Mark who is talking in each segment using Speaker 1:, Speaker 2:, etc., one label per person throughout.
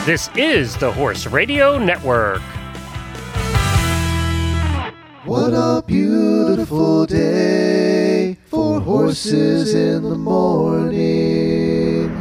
Speaker 1: This is the Horse Radio Network.
Speaker 2: What a beautiful day for horses in the morning.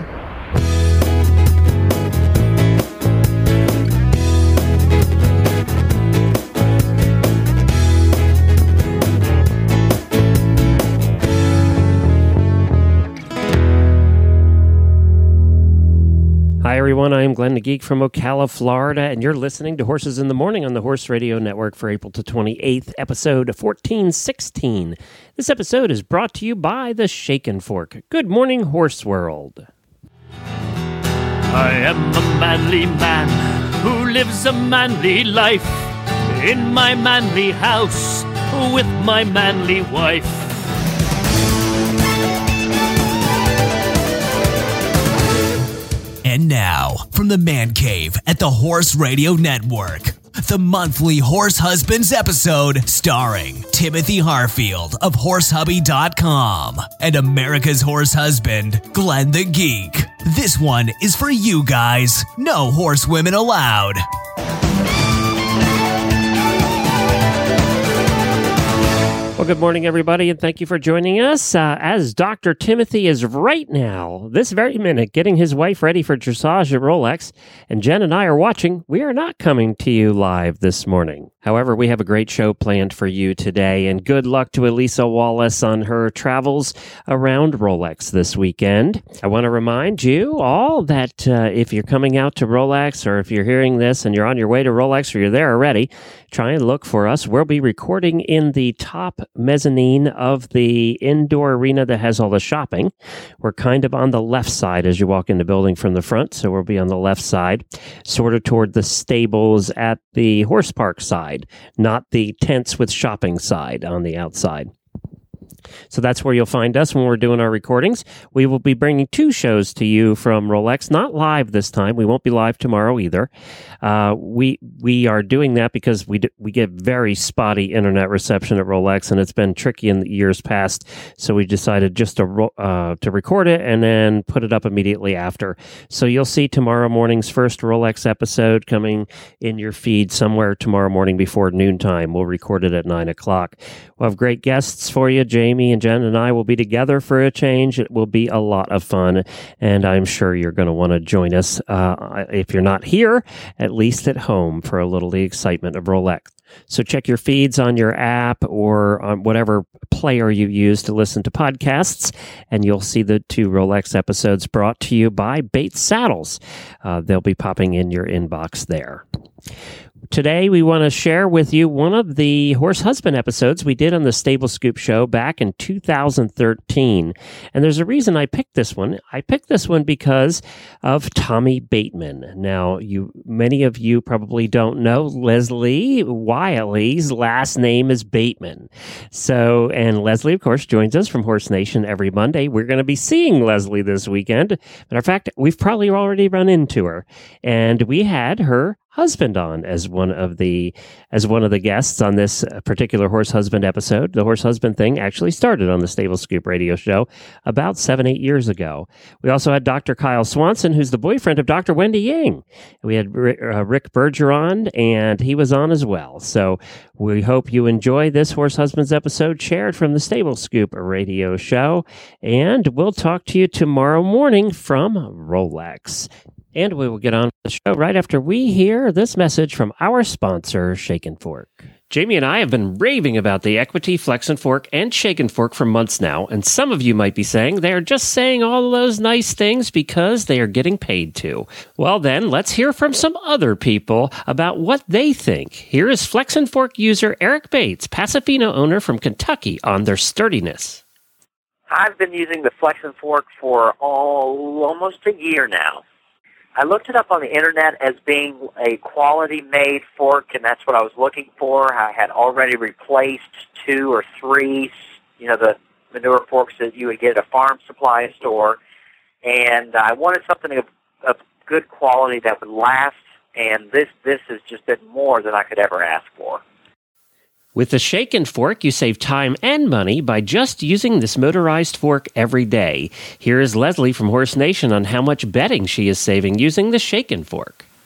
Speaker 1: Hi, everyone. I am Glenn the Geek from Ocala, Florida, and you're listening to Horses in the Morning on the Horse Radio Network for April 28th, episode 1416. This episode is brought to you by the Shaken Fork. Good morning, Horse World.
Speaker 3: I am a manly man who lives a manly life in my manly house with my manly wife.
Speaker 4: And now, from the Man Cave at the Horse Radio Network, the monthly Horse Husbands episode starring Timothy Harfield of HorseHubby.com and America's Horse Husband, Glenn the Geek. This one is for you guys. No horsewomen allowed.
Speaker 1: Well, good morning, everybody, and thank you for joining us. As Dr. Timothy is right now, this very minute, getting his wife ready for dressage at Rolex, and Jen and I are watching, we are not coming to you live this morning. However, we have a great show planned for you today, and good luck to Elisa Wallace on her travels around Rolex this weekend. I want to remind you all that if you're coming out to Rolex, or if you're hearing this and you're on your way to Rolex, or you're there already, try and look for us. We'll be recording in the top mezzanine of the indoor arena that has all the shopping. We're kind of on the left side as you walk in the building from the front, so we'll be on the left side, sort of toward the stables at the horse park side, not the tents with shopping side on the outside. So that's where you'll find us when we're doing our recordings. We will be bringing two shows to you from Rolex, not live this time. We won't be live tomorrow either. We are doing that because we get very spotty internet reception at Rolex, and it's been tricky in the years past. So we decided just to record it and then put it up immediately after. So you'll see tomorrow morning's first Rolex episode coming in your feed somewhere tomorrow morning before noontime. We'll record it at 9 o'clock. We'll have great guests for you. Jamie and Jen and I will be together for a change. It will be a lot of fun, and I'm sure you're going to want to join us. If you're not here, at least at home for a little of the excitement of Rolex. So check your feeds on your app or on whatever player you use to listen to podcasts, and you'll see the two Rolex episodes brought to you by Bates Saddles. They'll be popping in your inbox there. Today, we want to share with you one of the Horse Husband episodes we did on the Stable Scoop show back in 2013. And there's a reason I picked this one. I picked this one because of Tommy Bateman. Now, many of you probably don't know Leslie Wiley's last name is Bateman. So, and Leslie, of course, joins us from Horse Nation every Monday. We're going to be seeing Leslie this weekend. Matter of fact, we've probably already run into her. And we had her husband on as one of the guests on this particular Horse Husband episode. The Horse Husband thing actually started on the Stable Scoop radio show about 7-8 years ago. We also had Dr. Kyle Swanson, who's the boyfriend of Dr. Wendy Yang. We had Rick Bergeron, and he was on as well. So we hope you enjoy this Horse Husbands episode shared from the Stable Scoop radio show, and we'll talk to you tomorrow morning from Rolex. And we will get on the show right after we hear this message from our sponsor, Shaken Fork. Jamie and I have been raving about the Equity, Flex and Fork, and Shaken Fork for months now, and some of you might be saying they are just saying all of those nice things because they are getting paid to. Well then, let's hear from some other people about what they think. Here is Flex and Fork user Eric Bates, Pasofino owner from Kentucky, on their sturdiness.
Speaker 5: I've been using the Flex and Fork for almost a year now. I looked it up on the internet as being a quality-made fork, and that's what I was looking for. I had already replaced 2 or 3, the manure forks that you would get at a farm supply store, and I wanted something of good quality that would last, and this has just been more than I could ever ask for.
Speaker 1: With the Shaken Fork, you save time and money by just using this motorized fork every day. Here is Leslie from Horse Nation on how much bedding she is saving using the Shaken Fork.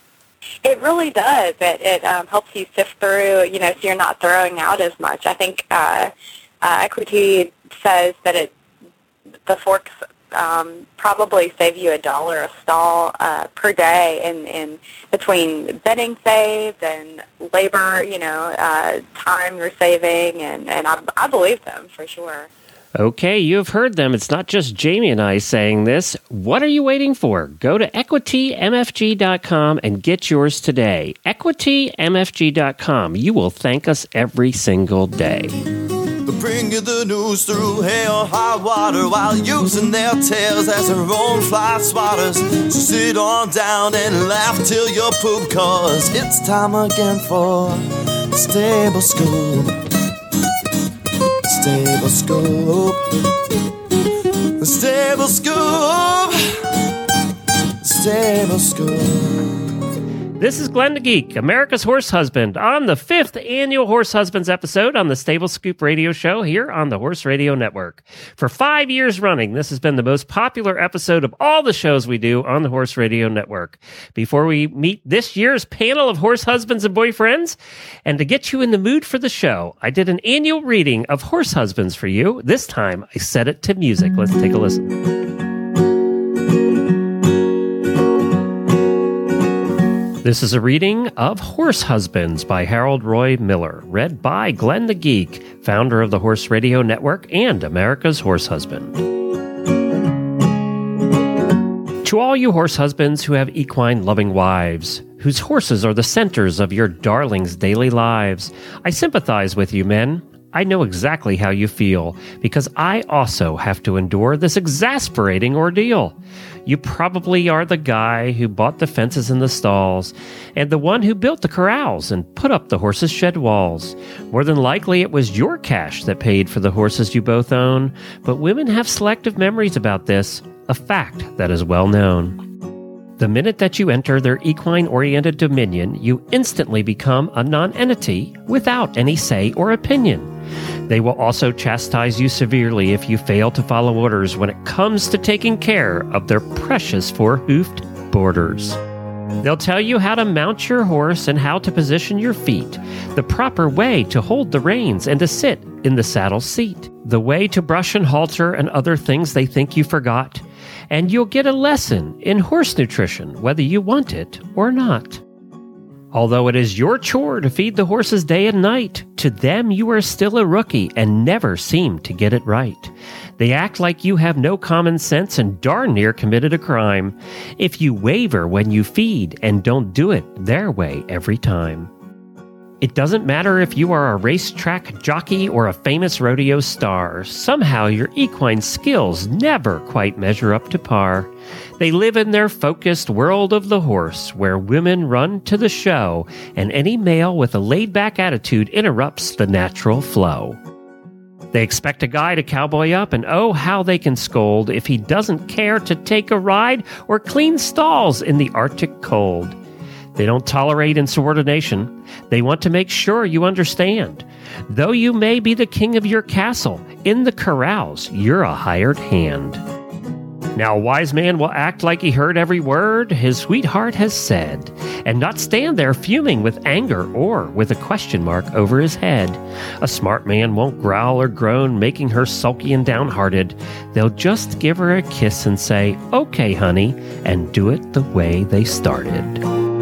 Speaker 6: It really does. It helps you sift through, so you're not throwing out as much. I think Equity says that the forks probably save you $1 a stall per day in between bedding saved and labor, time you're saving, and I believe them for sure.
Speaker 1: Okay, you have heard them. It's not just Jamie and I saying this. What are you waiting for? Go to EquityMFG.com and get yours today. EquityMFG.com. You will thank us every single day.
Speaker 7: Bring you the news through hail or high water while using their tails as their own fly swatters. So sit on down and laugh till you poop, cause it's time again for the Stable Scoop. Stable Scoop. The Stable Scoop. Stable Scoop.
Speaker 1: This is Glenn the Geek, America's Horse Husband, on the 5th annual Horse Husbands episode on the Stable Scoop radio show here on the Horse Radio Network. For 5 years running, this has been the most popular episode of all the shows we do on the Horse Radio Network. Before we meet this year's panel of horse husbands and boyfriends, and to get you in the mood for the show, I did an annual reading of Horse Husbands for you. This time, I set it to music. Let's take a listen. This is a reading of Horse Husbands by Harold Roy Miller, read by Glenn the Geek, founder of the Horse Radio Network and America's Horse Husband. To all you horse husbands who have equine-loving wives, whose horses are the centers of your darlings' daily lives, I sympathize with you, men. I know exactly how you feel, because I also have to endure this exasperating ordeal. You probably are the guy who bought the fences in the stalls, and the one who built the corrals and put up the horses' shed walls. More than likely it was your cash that paid for the horses you both own, but women have selective memories about this, a fact that is well known. The minute that you enter their equine-oriented dominion, you instantly become a non-entity without any say or opinion. They will also chastise you severely if you fail to follow orders when it comes to taking care of their precious four-hoofed boarders. They'll tell you how to mount your horse and how to position your feet, the proper way to hold the reins and to sit in the saddle seat, the way to brush and halter and other things they think you forgot, and you'll get a lesson in horse nutrition whether you want it or not. Although it is your chore to feed the horses day and night, to them you are still a rookie and never seem to get it right. They act like you have no common sense and darn near committed a crime if you waver when you feed and don't do it their way every time. It doesn't matter if you are a racetrack jockey or a famous rodeo star. Somehow your equine skills never quite measure up to par. They live in their focused world of the horse, where women run to the show, and any male with a laid-back attitude interrupts the natural flow. They expect a guy to cowboy up, and oh, how they can scold if he doesn't care to take a ride or clean stalls in the Arctic cold. They don't tolerate insubordination. They want to make sure you understand. Though you may be the king of your castle, in the corrals, you're a hired hand. Now a wise man will act like he heard every word his sweetheart has said, and not stand there fuming with anger or with a question mark over his head. A smart man won't growl or groan, making her sulky and downhearted. They'll just give her a kiss and say, "Okay, honey," and do it the way they started.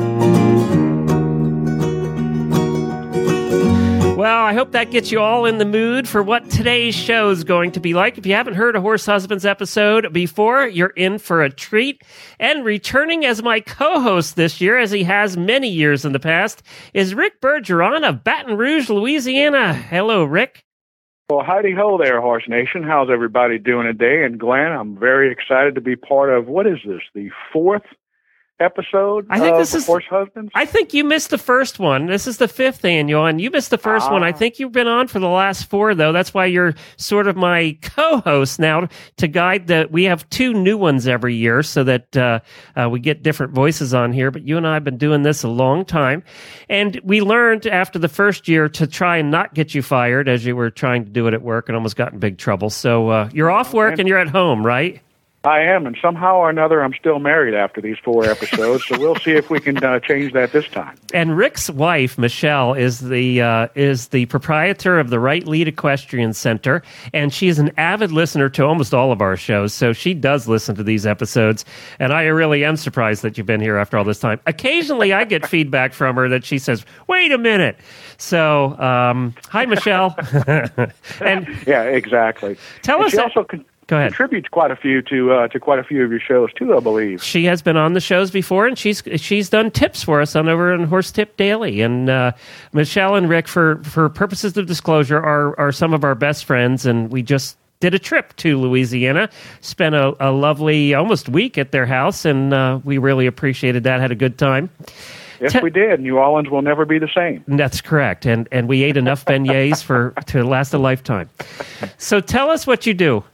Speaker 1: Well, I hope that gets you all in the mood for what today's show is going to be like. If you haven't heard a Horse Husbands episode before, you're in for a treat. And returning as my co-host this year, as he has many years in the past, is Rick Bergeron of Baton Rouge, Louisiana. Hello, Rick.
Speaker 8: Well, howdy-ho there, Horse Nation. How's everybody doing today? And Glenn, I'm very excited to be part of, what is this, the 4th episode of Horse Husbands?
Speaker 1: I think you missed the first one. This is the 5th annual, and you missed the first one. I think you've been on for the last 4, though. That's why you're sort of my co-host now to guide the. We have 2 new ones every year so that we get different voices on here. But you and I have been doing this a long time, and we learned after the first year to try and not get you fired as you were trying to do it at work and almost got in big trouble. So you're off work and you're at home, right?
Speaker 8: I am, and somehow or another, I'm still married after these 4 episodes. So we'll see if we can change that this time.
Speaker 1: And Rick's wife, Michelle, is the proprietor of the Right Lead Equestrian Center, and she is an avid listener to almost all of our shows. So she does listen to these episodes, and I really am surprised that you've been here after all this time. Occasionally, I get feedback from her that she says, "Wait a minute." So, hi, Michelle. And
Speaker 8: yeah, exactly.
Speaker 1: Tell us.
Speaker 8: She also
Speaker 1: Go ahead.
Speaker 8: Contributes quite a few to quite a few of your shows too, I believe.
Speaker 1: She has been on the shows before, and she's done tips for us over on Horse Tip Daily. And Michelle and Rick, for purposes of disclosure, are some of our best friends, and we just did a trip to Louisiana, spent a lovely almost week at their house, and we really appreciated that. Had a good time.
Speaker 8: Yes, we did. New Orleans will never be the same.
Speaker 1: That's correct, and we ate enough beignets to last a lifetime. So tell us what you do.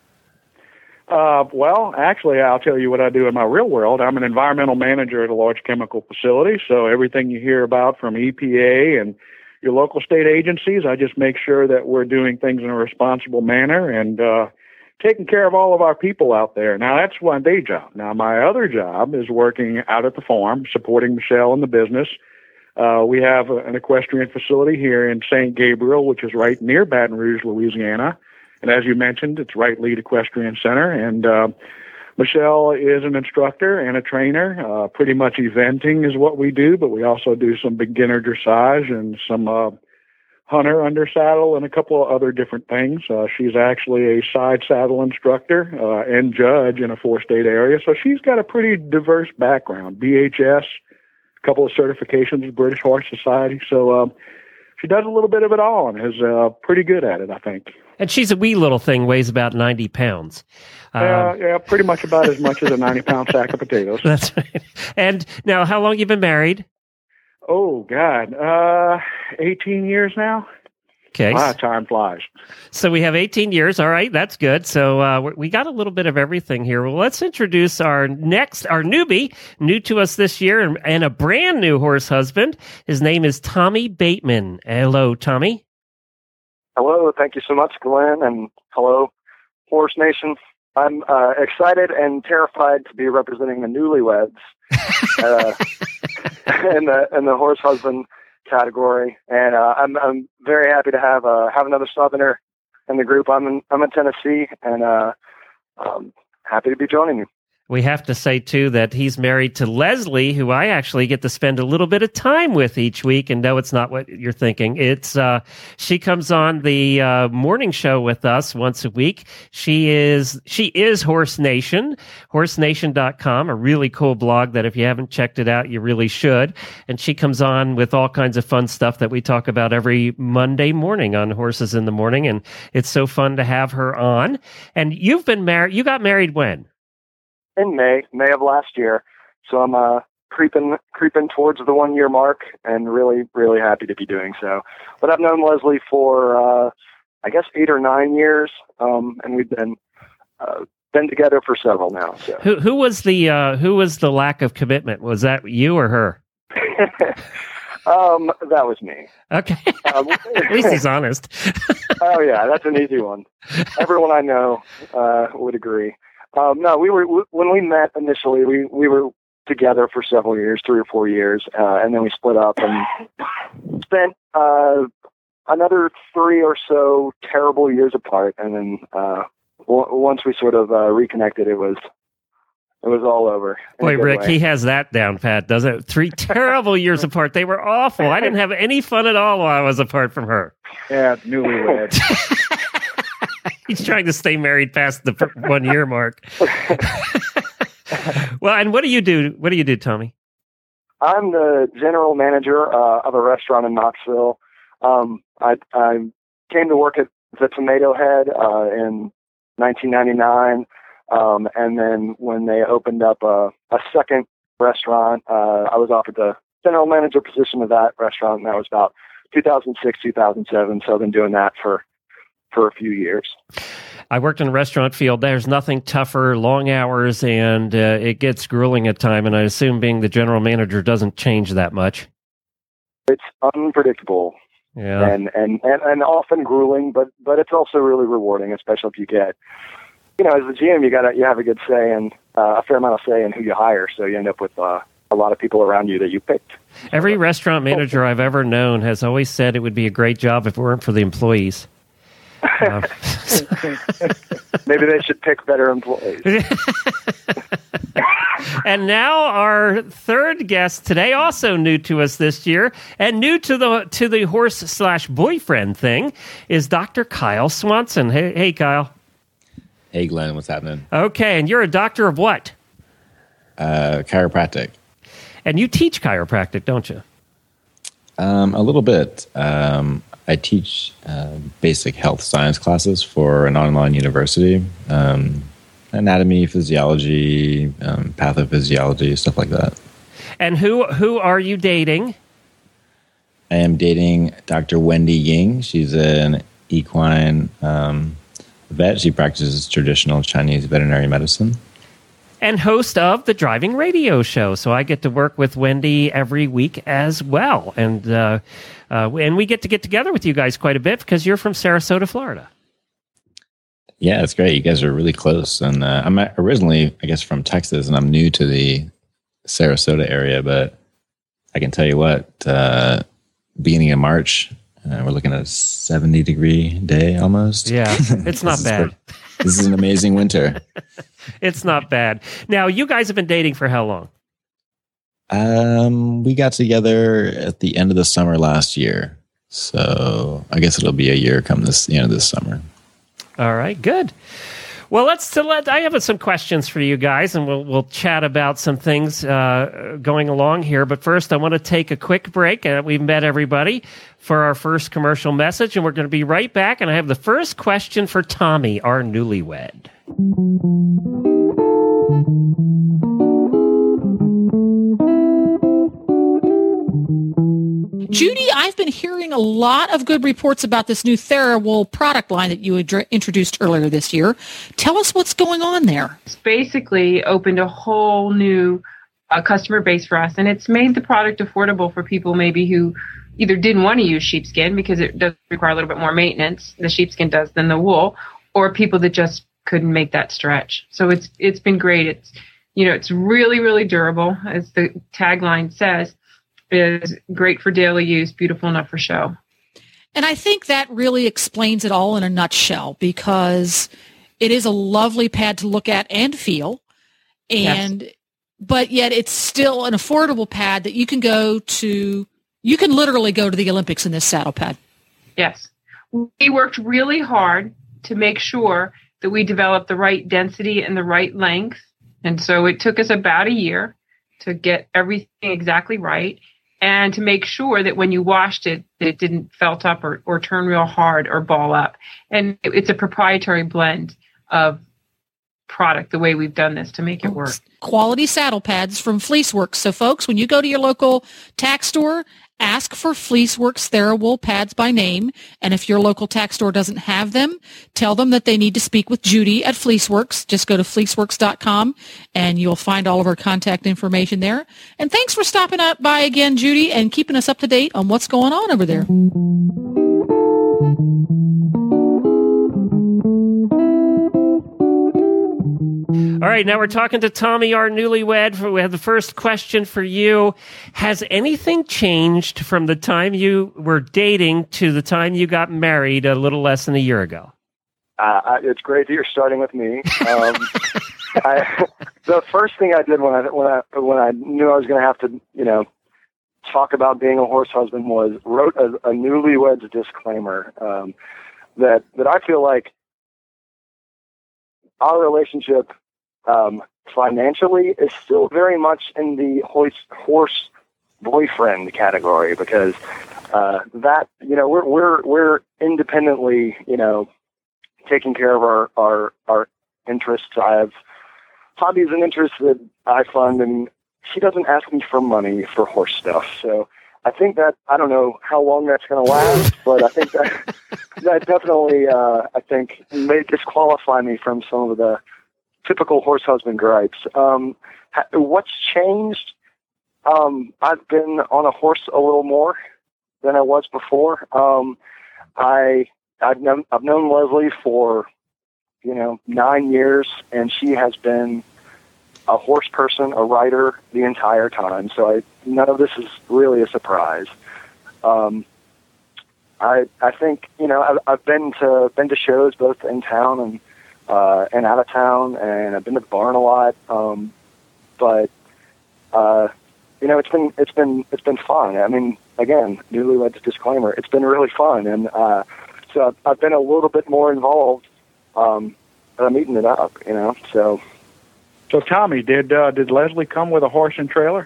Speaker 8: Well, actually, I'll tell you what I do in my real world. I'm an environmental manager at a large chemical facility, so everything you hear about from EPA and your local state agencies, I just make sure that we're doing things in a responsible manner and taking care of all of our people out there. Now, that's one day job. Now, my other job is working out at the farm, supporting Michelle in the business. We have an equestrian facility here in St. Gabriel, which is right near Baton Rouge, Louisiana. And as you mentioned, it's Right Lead Equestrian Center. And Michelle is an instructor and a trainer. Pretty much eventing is what we do, but we also do some beginner dressage and some hunter under saddle and a couple of other different things. She's actually a side saddle instructor and judge in a 4-state area. So she's got a pretty diverse background. BHS, a couple of certifications with British Horse Society. So she does a little bit of it all and is pretty good at it, I think.
Speaker 1: And she's a wee little thing, weighs about 90 pounds.
Speaker 8: Yeah, pretty much about as much as a 90-pound sack of potatoes.
Speaker 1: That's right. And now, how long have you been married?
Speaker 8: Oh, God. 18 years now.
Speaker 1: Okay.
Speaker 8: Wow, time flies.
Speaker 1: So we have 18 years. All right, that's good. So we got a little bit of everything here. Well, let's introduce our newbie, new to us this year, and a brand new horse husband. His name is Tommy Bateman. Hello, Tommy.
Speaker 9: Hello, thank you so much, Glenn, and hello, Horse Nation. I'm excited and terrified to be representing the newlyweds in the horse husband category, and I'm very happy to have another Southerner in the group. I'm in Tennessee, and happy to be joining you.
Speaker 1: We have to say, too, that he's married to Leslie, who I actually get to spend a little bit of time with each week. And no, it's not what you're thinking. It's she comes on the morning show with us once a week. She is Horse Nation, horsenation.com, a really cool blog that if you haven't checked it out, you really should. And she comes on with all kinds of fun stuff that we talk about every Monday morning on Horses in the Morning. And it's so fun to have her on. And you've been married. You got married when?
Speaker 9: In May of last year. So I'm creeping towards the 1-year mark, and really, really happy to be doing so. But I've known Leslie for I guess 8 or 9 years, and we've been together for several now. So
Speaker 1: who was the lack of commitment? Was that you or her?
Speaker 9: That was me.
Speaker 1: Okay. At least he's honest.
Speaker 9: Oh yeah, that's an easy one. Everyone I know would agree. No, when we met initially, we were together for several years, 3 or 4 years, and then we split up and spent another 3 or so terrible years apart. And then once we sort of reconnected, it was all over.
Speaker 1: Boy, Rick, he has that down pat, doesn't it? 3 terrible years apart. They were awful. I didn't have any fun at all while I was apart from her.
Speaker 8: Yeah, newlywed.
Speaker 1: He's trying to stay married past the 1-year mark. Well, and what do you do? What do you do, Tommy?
Speaker 9: I'm the general manager of a restaurant in Knoxville. I came to work at the Tomato Head in 1999, and then when they opened up a second restaurant, I was offered the general manager position of that restaurant, and that was about 2006, 2007. So I've been doing that for a few years.
Speaker 1: I worked in the restaurant field. There's nothing tougher, long hours, and it gets grueling at time. And I assume being the general manager doesn't change that much.
Speaker 9: It's unpredictable,
Speaker 1: yeah,
Speaker 9: and often grueling, but it's also really rewarding, especially if you get as the GM, you have a good say and a fair amount of say in who you hire, so you end up with a lot of people around you that you picked.
Speaker 1: Every restaurant manager I've ever known has always said it would be a great job if it weren't for the employees.
Speaker 9: Maybe they should pick better employees.
Speaker 1: And now our third guest today, also new to us this year, and new to the horse/boyfriend thing, is Dr. Kyle Swanson. Hey, Kyle.
Speaker 10: Hey, Glenn. What's happening?
Speaker 1: Okay, and you're a doctor of what?
Speaker 10: Chiropractic.
Speaker 1: And you teach chiropractic, don't you?
Speaker 10: A little bit. I teach basic health science classes for an online university. Anatomy, physiology, pathophysiology, stuff like that.
Speaker 1: And who are you dating?
Speaker 10: I am dating Dr. Wendy Ying. She's an equine vet. She practices traditional Chinese veterinary medicine.
Speaker 1: And host of the Driving Radio Show. So I get to work with Wendy every week as well. And we get together with you guys quite a bit because you're from Sarasota, Florida.
Speaker 10: Yeah, it's great. You guys are really close. And I'm originally, I guess, from Texas, and I'm new to the Sarasota area. But I can tell you what, beginning of March, we're looking at a 70-degree day almost.
Speaker 1: Yeah, it's not bad.
Speaker 10: This is an amazing winter.
Speaker 1: It's not bad. Now, you guys have been dating for how long?
Speaker 10: We got together at the end of the summer last year. So I guess it'll be a year come the end of this summer.
Speaker 1: All right, good. Well, I have some questions for you guys, and we'll chat about some things going along here. But first, I want to take a quick break. We've met everybody for our first commercial message, and we're going to be right back. And I have the first question for Tommy, our newlywed.
Speaker 11: Judy, I've been hearing a lot of good reports about this new TheraWool product line that you introduced earlier this year. Tell us what's going on there.
Speaker 12: It's basically opened a whole new customer base for us, and it's made the product affordable for people maybe who either didn't want to use sheepskin because it does require a little bit more maintenance, the sheepskin does, than the wool, or people that just couldn't make that stretch. So it's been great. It's really, really durable, as the tagline says. Is great for daily use, beautiful enough for show.
Speaker 11: And I think that really explains it all in a nutshell, because it is a lovely pad to look at and feel, but yet it's still an affordable pad that you can literally go to the Olympics in this saddle pad.
Speaker 12: Yes. We worked really hard to make sure that we developed the right density and the right length. And so it took us about a year to get everything exactly right, and to make sure that when you washed it, that it didn't felt up or turn real hard or ball up. And it's a proprietary blend of product, the way we've done this to make it work.
Speaker 11: Quality saddle pads from Fleeceworks. So folks, when you go to your local tack store, ask for Fleeceworks TheraWool pads by name. And if your local tack store doesn't have them, tell them that they need to speak with Judy at Fleeceworks. Just go to fleeceworks.com and you'll find all of our contact information there. And thanks for stopping up by again, Judy, and keeping us up to date on what's going on over there.
Speaker 1: All right, now we're talking to Tommy, our newlywed. We have the first question for you. Has anything changed from the time you were dating to the time you got married a little less than a year ago?
Speaker 9: It's great that you're starting with me. The first thing I did when I knew I was going to have to, talk about being a horse husband was wrote a newlywed's disclaimer that I feel like our relationship financially is still very much in the horse boyfriend category, because that we're independently taking care of our interests. I have hobbies and interests that I fund, and she doesn't ask me for money for horse stuff. So I think that, I don't know how long that's going to last, but I think that definitely may disqualify me from some of the typical horse husband gripes. What's changed? I've been on a horse a little more than I was before. I've known Leslie for 9 years, and she has been a horse person, a rider the entire time. So none of this is really a surprise. I think I've been to shows both in town and out of town, and I've been to the barn a lot. But it's been fun. I mean, again, newlyweds disclaimer. It's been really fun, and so I've been a little bit more involved. I'm eating it up, So
Speaker 8: Tommy, did Leslie come with a horse and trailer?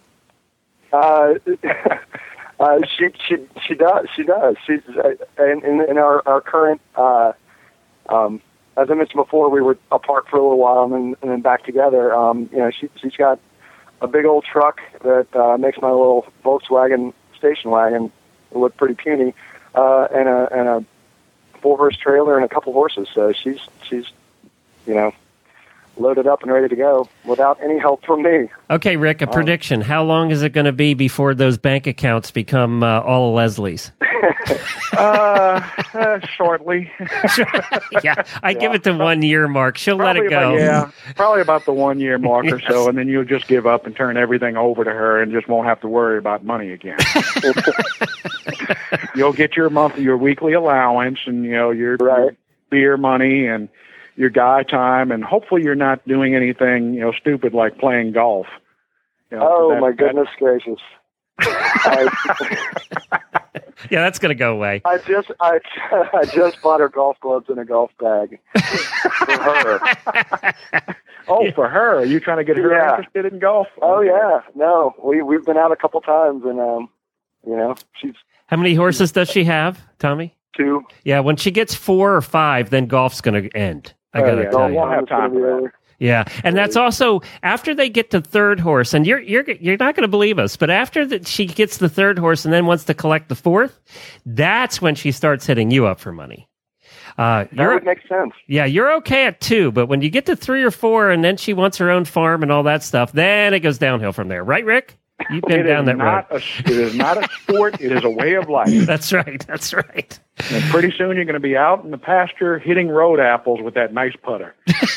Speaker 9: She does. She's in our current. As I mentioned before, we were apart for a little while and then back together. She's got a big old truck that makes my little Volkswagen station wagon look pretty puny, and a 4-horse trailer and a couple horses. So she's loaded up and ready to go without any help from me.
Speaker 1: Okay, Rick, a prediction. How long is it going to be before those bank accounts become all of Leslie's?
Speaker 8: Shortly.
Speaker 1: I give it the 1 year mark. She'll let it go.
Speaker 8: Probably about the 1 year mark or so, and then you'll just give up and turn everything over to her and just won't have to worry about money again. You'll get your weekly allowance and your beer money and your guy time, and hopefully you're not doing anything stupid like playing golf.
Speaker 9: My goodness gracious!
Speaker 1: Yeah, that's going to go away.
Speaker 9: I just bought her golf clubs in a golf bag for her.
Speaker 8: Oh, for her? Are you trying to get her interested in golf?
Speaker 9: Oh yeah, no, we've been out a couple times, and she's.
Speaker 1: How many horses does she have, Tommy?
Speaker 9: 2.
Speaker 1: Yeah, when she gets 4 or 5, then golf's going to end. I got to tell you.
Speaker 8: Won't have time for that.
Speaker 1: Yeah, and that's also after they get to 3rd horse, and you're not going to believe us, but after she gets the 3rd horse and then wants to collect the 4th, that's when she starts hitting you up for money.
Speaker 9: That would make sense.
Speaker 1: Yeah, you're okay at 2, but when you get to 3 or 4, and then she wants her own farm and all that stuff, then it goes downhill from there, right, Rick? You've been down that road.
Speaker 8: It is not a sport. It is a way of life.
Speaker 1: That's right. That's right.
Speaker 8: And pretty soon you're going to be out in the pasture hitting road apples with that nice putter.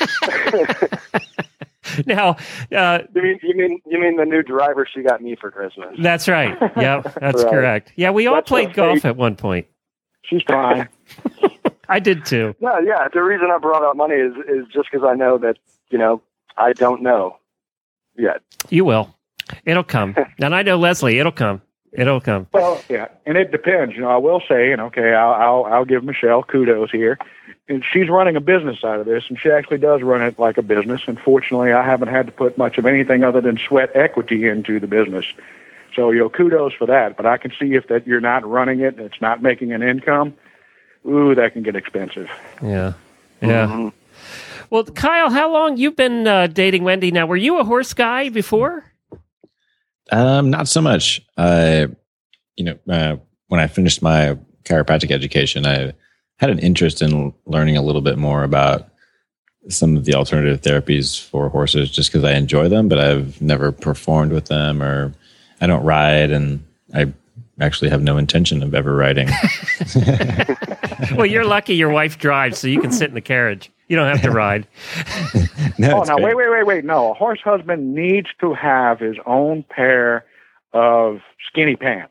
Speaker 1: Now,
Speaker 9: you mean the new driver she got me for Christmas?
Speaker 1: That's right. Yep, that's correct. Yeah, we all played golf at one point.
Speaker 8: She's fine.
Speaker 1: I did too.
Speaker 9: No, yeah. The reason I brought up money is just because I know that I don't know yet.
Speaker 1: You will. It'll come. And I know Leslie. It'll come. It'll come.
Speaker 8: Well, yeah, and it depends. I will say, I'll give Michelle kudos here. And she's running a business out of this, and she actually does run it like a business. Unfortunately, I haven't had to put much of anything other than sweat equity into the business. So, kudos for that. But I can see if that you're not running it, and it's not making an income, ooh, that can get expensive.
Speaker 1: Yeah. Yeah. Mm-hmm. Well, Kyle, how long you've been dating Wendy now? Were you a horse guy before?
Speaker 10: Not so much. When I finished my chiropractic education, I had an interest in learning a little bit more about some of the alternative therapies for horses just because I enjoy them, but I've never performed with them, or I don't ride, and I actually have no intention of ever riding.
Speaker 1: Well, you're lucky your wife drives, so you can sit in the carriage. You don't have to ride.
Speaker 8: Now, wait. No, a horse husband needs to have his own pair of skinny pants.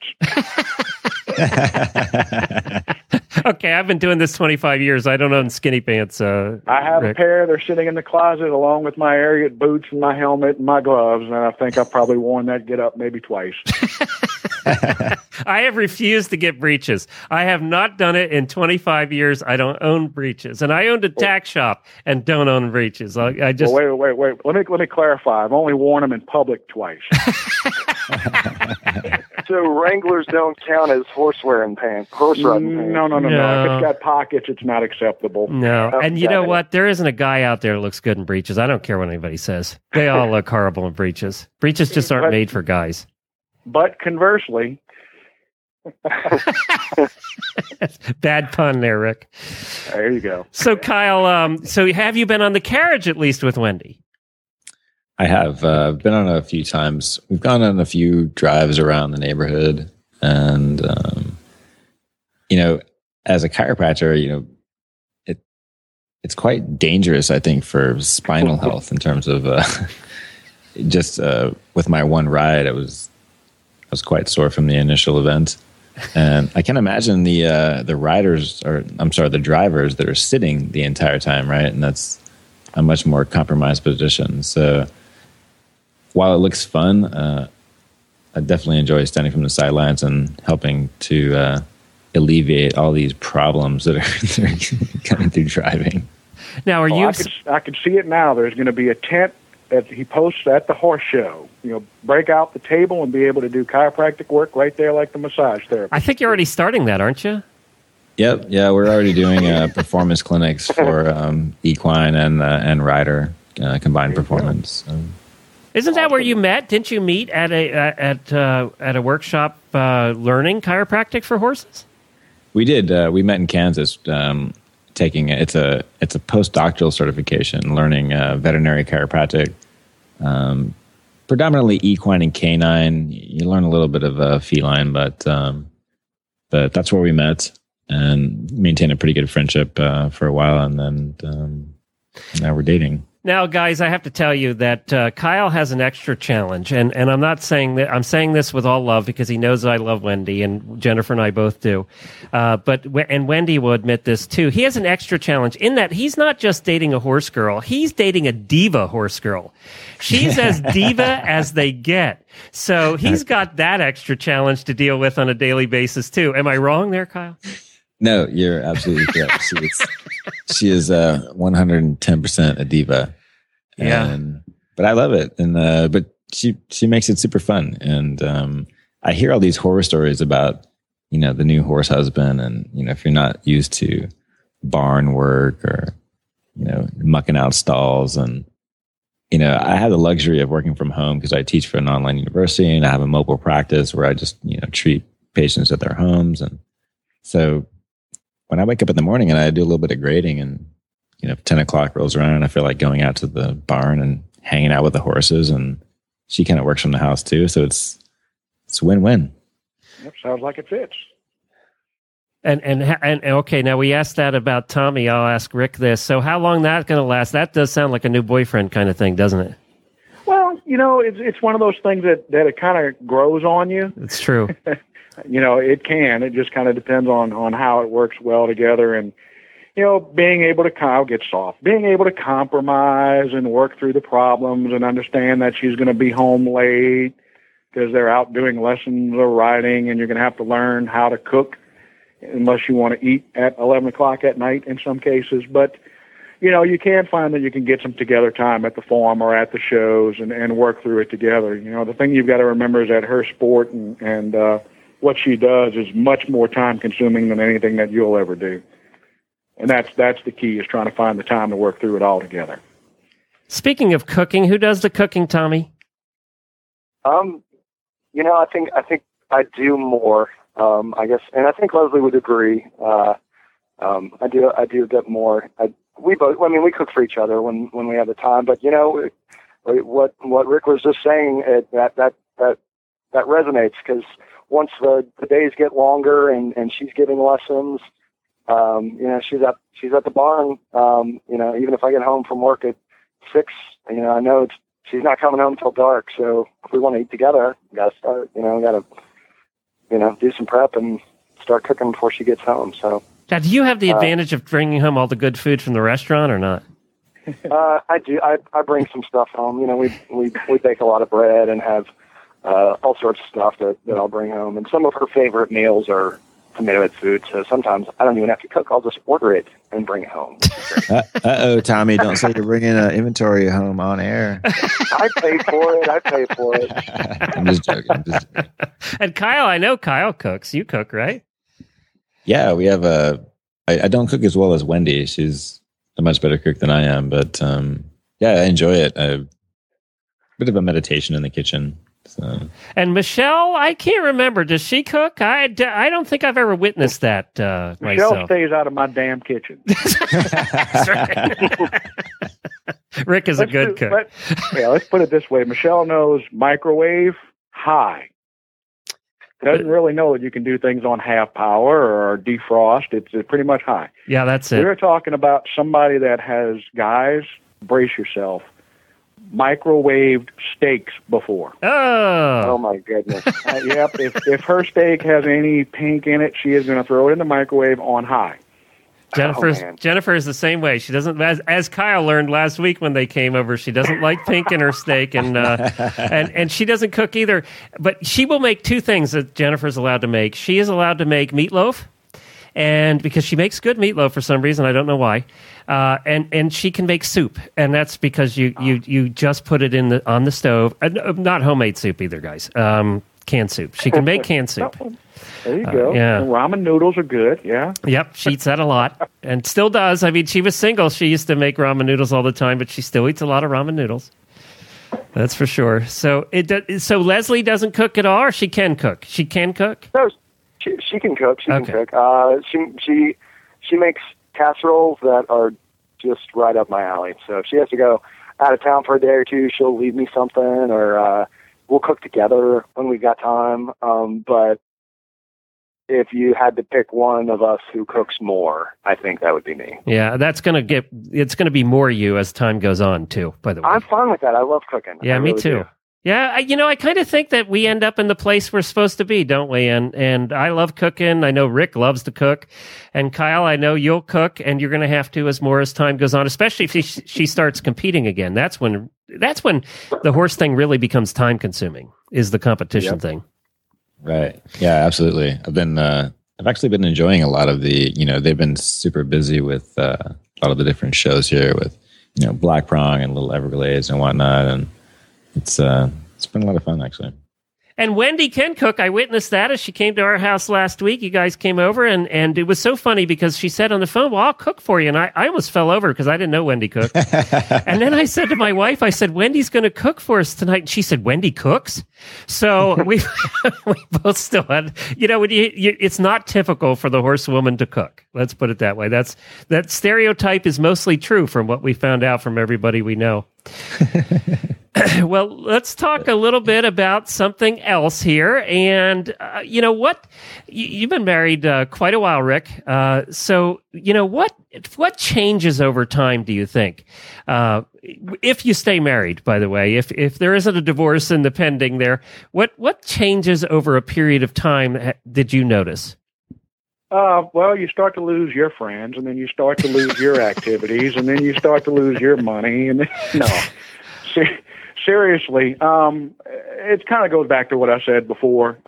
Speaker 1: Okay, I've been doing this 25 years. I don't own skinny pants.
Speaker 8: I have
Speaker 1: Rick.
Speaker 8: A pair. They're sitting in the closet along with my Ariat boots and my helmet and my gloves, and I think I've probably worn that get up maybe twice.
Speaker 1: I have refused to get breeches. I have not done it in 25 years. I don't own breeches, and I owned a tack shop and don't own breeches. I just
Speaker 8: wait. Let me clarify. I've only worn them in public twice.
Speaker 9: So Wranglers don't count as horse riding pants.
Speaker 8: No. If it's got pockets, it's not acceptable.
Speaker 1: No. And you know what? There isn't a guy out there that looks good in breeches. I don't care what anybody says. They all look horrible in breeches. Breeches just aren't made for guys.
Speaker 8: But conversely...
Speaker 1: Bad pun there, Rick.
Speaker 8: There you go.
Speaker 1: So, Kyle, so have you been on the carriage at least with Wendy?
Speaker 10: I have been on a few times. We've gone on a few drives around the neighborhood, and as a chiropractor, it's quite dangerous, I think, for spinal health in terms of just with my one ride, I was quite sore from the initial event. And I can imagine the drivers that are sitting the entire time, right? And that's a much more compromised position. So while it looks fun, I definitely enjoy standing from the sidelines and helping to alleviate all these problems that are coming through driving.
Speaker 1: Now,
Speaker 8: I can see it now. There's going to be a tent that he posts at the horse show. Break out the table and be able to do chiropractic work right there like the massage therapy.
Speaker 1: I think you're already starting that, aren't you?
Speaker 10: Yep. Yeah, we're already doing performance clinics for equine and rider combined performance.
Speaker 1: Isn't that where you met? Didn't you meet at a workshop learning chiropractic for horses?
Speaker 10: We did. We met in Kansas. Taking it's a postdoctoral certification, learning veterinary chiropractic. Predominantly equine and canine. You learn a little bit of feline, but that's where we met and maintained a pretty good friendship for a while, and then now we're dating.
Speaker 1: Now, guys, I have to tell you that Kyle has an extra challenge, and I'm not saying that. I'm saying this with all love because he knows that I love Wendy, and Jennifer and I both do. But Wendy will admit this too. He has an extra challenge in that he's not just dating a horse girl; he's dating a diva horse girl. She's as diva as they get. So he's got that extra challenge to deal with on a daily basis too. Am I wrong there, Kyle?
Speaker 10: No, you're absolutely correct. She is 110% a diva.
Speaker 1: Yeah.
Speaker 10: But I love it. And but she makes it super fun. And I hear all these horror stories about, the new horse husband, and if you're not used to barn work or, mucking out stalls, and I have the luxury of working from home because I teach for an online university, and I have a mobile practice where I just, treat patients at their homes. And so when I wake up in the morning and I do a little bit of grading, and 10 o'clock rolls around and I feel like going out to the barn and hanging out with the horses, and she kind of works from the house too, so it's win-win.
Speaker 8: Yep, sounds like it fits.
Speaker 1: And okay, now we asked that about Tommy. I'll ask Rick this. So how long that's going to last? That does sound like a new boyfriend kind of thing, doesn't it?
Speaker 8: Well, it's one of those things that it kind of grows on you.
Speaker 1: It's true.
Speaker 8: It can. It just kind of depends on how it works well together, and being able to being able to compromise and work through the problems and understand that she's going to be home late because they're out doing lessons or riding, and you're going to have to learn how to cook unless you want to eat at 11 o'clock at night in some cases. But you can find that you can get some together time at the farm or at the shows and work through it together. The thing you've got to remember is that her sport and what she does is much more time consuming than anything that you'll ever do. And that's the key, is trying to find the time to work through it all together.
Speaker 1: Speaking of cooking, who does the cooking, Tommy?
Speaker 9: I think I do more, I guess, and I think Leslie would agree. I do a bit more. We cook for each other when we have the time, but what Rick was just saying, that resonates, because once the days get longer and she's giving lessons, she's at the barn. Even if I get home from work at 6, I know she's not coming home till dark. So if we want to eat together, we got to start. Do some prep and start cooking before she gets home. So
Speaker 1: now, do you have the advantage of bringing home all the good food from the restaurant or not?
Speaker 9: I do. I bring some stuff home. We bake a lot of bread and have all sorts of stuff that I'll bring home. And some of her favorite meals are tomato head food, so sometimes I don't even have to cook. I'll just order it and bring it home.
Speaker 10: Tommy, don't say you're bringing an inventory home on air.
Speaker 9: I pay for it.
Speaker 10: I'm just joking.
Speaker 1: And Kyle, I know Kyle cooks. You cook, right?
Speaker 10: Yeah, we have I don't cook as well as Wendy. She's a much better cook than I am, but I enjoy it. A bit of a meditation in the kitchen. So.
Speaker 1: And Michelle, I can't remember. Does she cook? I don't think I've ever witnessed that myself.
Speaker 8: Michelle stays out of my damn kitchen.
Speaker 1: That's right. Rick is a good cook.
Speaker 8: Let's put it this way. Michelle knows microwave high. doesn't really know that you can do things on half power or defrost. It's pretty much high.
Speaker 1: Yeah, that's it.
Speaker 8: We're talking about somebody that has, guys, brace yourself, microwaved steaks before.
Speaker 1: Oh
Speaker 9: my goodness.
Speaker 8: Yep. If her steak has any pink in it, she is going to throw it in the microwave on high.
Speaker 1: Jennifer is the same way. She doesn't, as Kyle learned last week when they came over, she doesn't like pink in her steak, and she doesn't cook either. But she will make two things that Jennifer's allowed to make. She is allowed to make meatloaf, and because she makes good meatloaf for some reason, I don't know why. And she can make soup, and that's because you just put it on the stove. Not homemade soup either, guys. Canned soup. She can make canned soup.
Speaker 8: There you go.
Speaker 1: Yeah.
Speaker 8: And ramen noodles are good, yeah.
Speaker 1: Yep, she eats that a lot, and still does. I mean, she was single. She used to make ramen noodles all the time, but she still eats a lot of ramen noodles. That's for sure. So so Leslie doesn't cook at all, or she can cook? She can cook?
Speaker 9: No, she can cook. She can cook. She makes casseroles that are just right up my alley. So if she has to go out of town for a day or two, she'll leave me something, or we'll cook together when we've got time. But if you had to pick one of us who cooks more, I think that would be me.
Speaker 1: Yeah, it's going to be more you as time goes on too, by the way.
Speaker 9: I'm fine with that. I love cooking.
Speaker 1: Yeah, me too. Do. Yeah, I kind of think that we end up in the place we're supposed to be, don't we? And I love cooking. I know Rick loves to cook. And Kyle, I know you'll cook, and you're going to have to as time goes on, especially if she starts competing again. That's when the horse thing really becomes time consuming, is the competition thing.
Speaker 10: Right. Yeah, absolutely. I've actually been enjoying a lot of they've been super busy with a lot of the different shows here with, Black Prong and Little Everglades and whatnot. And it's been a lot of fun, actually.
Speaker 1: And Wendy can cook. I witnessed that as she came to our house last week. You guys came over, and it was so funny because she said on the phone, well, I'll cook for you. And I almost fell over because I didn't know Wendy cooked. And then I said to my wife, I said, Wendy's going to cook for us tonight. And she said, Wendy cooks? So we both still had, it's not typical for the horsewoman to cook. Let's put it that way. That stereotype is mostly true from what we found out from everybody we know. Well, let's talk a little bit about something else here. And, you've been married quite a while, Rick. So, what changes over time, do you think? If you stay married, by the way, if there isn't a divorce in the pending there, what changes over a period of time did you notice?
Speaker 8: Well, you start to lose your friends, and then you start to lose your activities, and then you start to lose your money. And seriously, it kind of goes back to what I said before.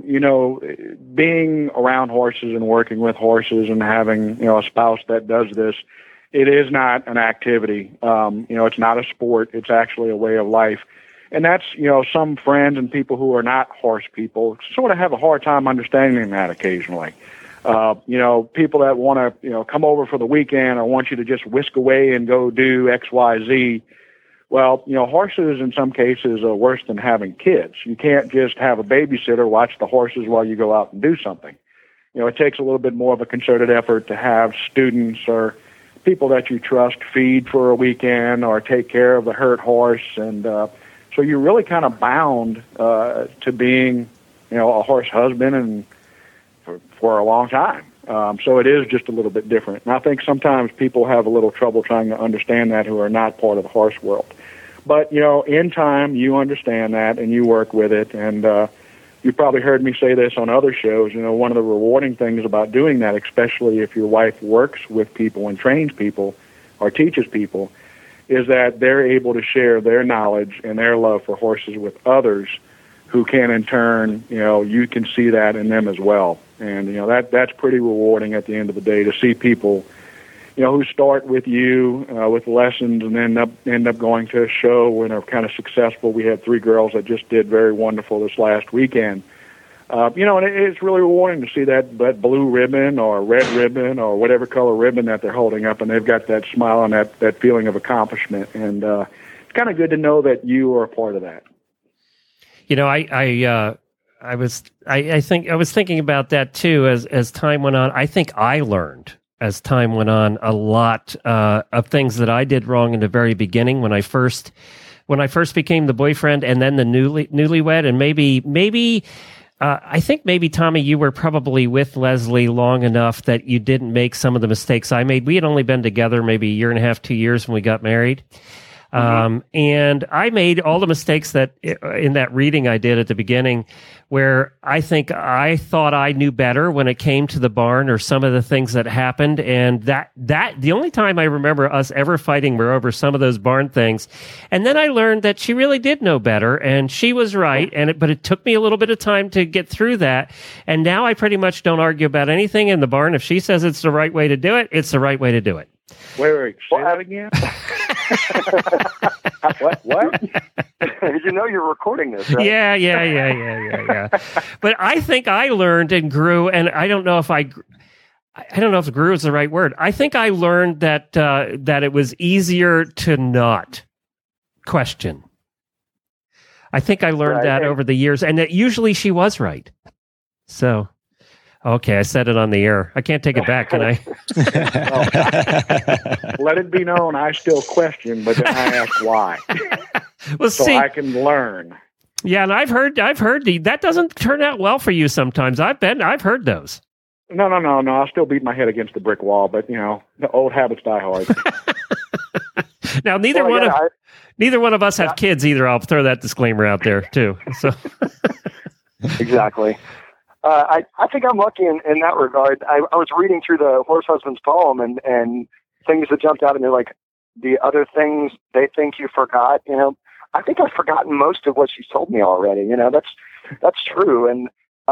Speaker 8: Being around horses and working with horses and having, a spouse that does this, it is not an activity. It's not a sport. It's actually a way of life. And that's, some friends and people who are not horse people sort of have a hard time understanding that occasionally. People that want to, come over for the weekend or want you to just whisk away and go do X, Y, Z. Well, horses in some cases are worse than having kids. You can't just have a babysitter watch the horses while you go out and do something. It takes a little bit more of a concerted effort to have students or people that you trust feed for a weekend or take care of the hurt horse. And so you're really kind of bound to being, a horse husband and for a long time. So it is just a little bit different. And I think sometimes people have a little trouble trying to understand that who are not part of the horse world. But, in time, you understand that and you work with it. And you probably heard me say this on other shows. One of the rewarding things about doing that, especially if your wife works with people and trains people or teaches people, is that they're able to share their knowledge and their love for horses with others who can, in turn, you can see that in them as well. And, that's pretty rewarding at the end of the day to see people, who start with you with lessons and then end up going to a show and are kind of successful. We had 3 girls that just did very wonderful this last weekend. And it's really rewarding to see that blue ribbon or red ribbon or whatever color ribbon that they're holding up, and they've got that smile and that feeling of accomplishment. And it's kind of good to know that you are a part of that.
Speaker 1: I was thinking about that too as time went on. I think I learned as time went on a lot of things that I did wrong in the very beginning when I first became the boyfriend and then the newlywed, and maybe I think maybe, Tommy, you were probably with Leslie long enough that you didn't make some of the mistakes I made. We had only been together maybe a year and a half, 2 years when we got married. And I made all the mistakes that in that reading I did at the beginning, where I think I thought I knew better when it came to the barn or some of the things that happened. And that the only time I remember us ever fighting were over some of those barn things. And then I learned that she really did know better, and she was right. But it took me a little bit of time to get through that. And now I pretty much don't argue about anything in the barn. If she says it's the right way to do it, it's the right way to do it.
Speaker 8: Wait, say that again? What?
Speaker 9: You know you're recording this, right?
Speaker 1: Yeah. But I think I learned and grew, and I don't know if grew is the right word. I think I learned that it was easier to not question. I think I learned that over the years, and that usually she was right. So... Okay, I said it on the air. I can't take it back, can I?
Speaker 8: Let it be known I still question, but then I ask why.
Speaker 1: Well,
Speaker 8: so I can learn.
Speaker 1: Yeah, and I've heard that doesn't turn out well for you sometimes. I've heard those.
Speaker 8: No. I'll still beat my head against the brick wall, but the old habits die hard.
Speaker 1: Now, neither one of us have kids either. I'll throw that disclaimer out there too. So
Speaker 9: exactly. I think I'm lucky in that regard. I was reading through the Horse Husband's poem and things that jumped out at me, like the other things they think you forgot. I think I've forgotten most of what she's told me already. That's true. And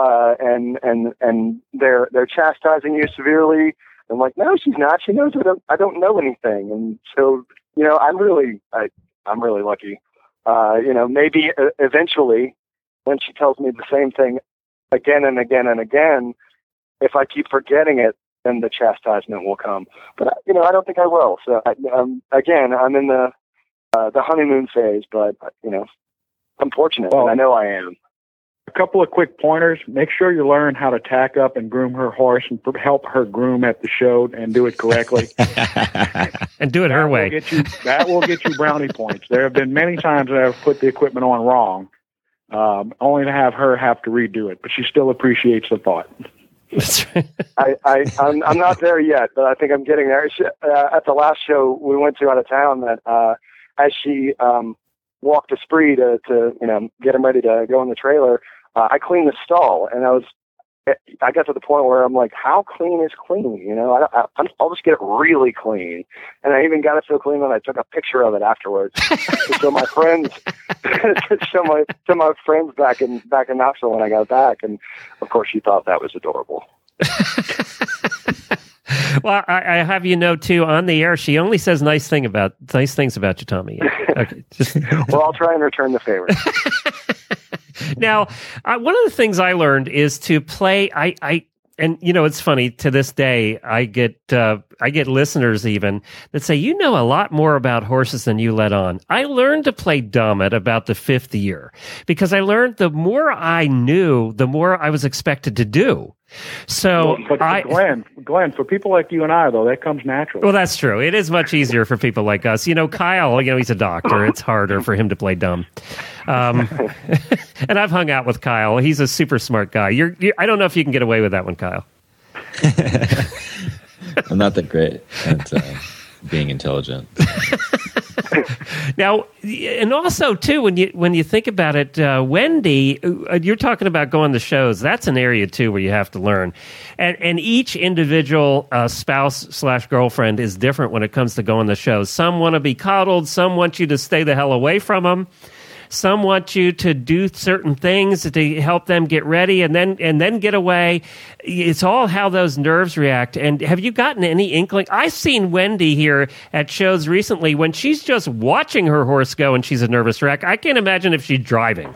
Speaker 9: they're chastising you severely. I'm like, no, she's not. She knows I don't know anything. And so, I'm really lucky. Maybe eventually when she tells me the same thing again and again and again, if I keep forgetting it, then the chastisement will come. But I don't think I will. So again, I'm in the honeymoon phase, but I'm fortunate, and I know I am.
Speaker 8: A couple of quick pointers: make sure you learn how to tack up and groom her horse, and help her groom at the show, and do it correctly.
Speaker 1: And do it her way.
Speaker 8: That will get you brownie points. There have been many times that I've put the equipment on wrong. Only to have her have to redo it, but she still appreciates the thought.
Speaker 1: That's right.
Speaker 9: I'm not there yet, but I think I'm getting there. At the last show we went to out of town, that as she walked a spree to get him ready to go in the trailer, I cleaned the stall, and I got to the point where I'm like, how clean is clean? I'll just get it really clean. And I even got it so clean that I took a picture of it afterwards to show my friends, to my friends back in Knoxville when I got back. And of course, she thought that was adorable.
Speaker 1: Well, I have too, on the air, she only says nice things about you, Tommy. Okay.
Speaker 9: Well, I'll try and return the favor.
Speaker 1: Now, one of the things I learned is to play. And it's funny, to this day, I get listeners even that say, a lot more about horses than you let on. I learned to play dumb at about the 5th year, because I learned the more I knew, the more I was expected to do. So,
Speaker 8: Glenn, for people like you and I, though, that comes naturally.
Speaker 1: Well, that's true. It is much easier for people like us. Kyle, he's a doctor. It's harder for him to play dumb. And I've hung out with Kyle. He's a super smart guy. I don't know if you can get away with that one, Kyle.
Speaker 10: I'm not that great at being intelligent.
Speaker 1: Now, and also too, when you think about it, Wendy, you're talking about going to shows. That's an area too where you have to learn, and each individual spouse/girlfriend is different when it comes to going to shows. Some want to be coddled. Some want you to stay the hell away from them. Some want you to do certain things to help them get ready and then get away. It's all how those nerves react. And have you gotten any inkling? I've seen Wendy here at shows recently when she's just watching her horse go and she's a nervous wreck. I can't imagine if she's driving.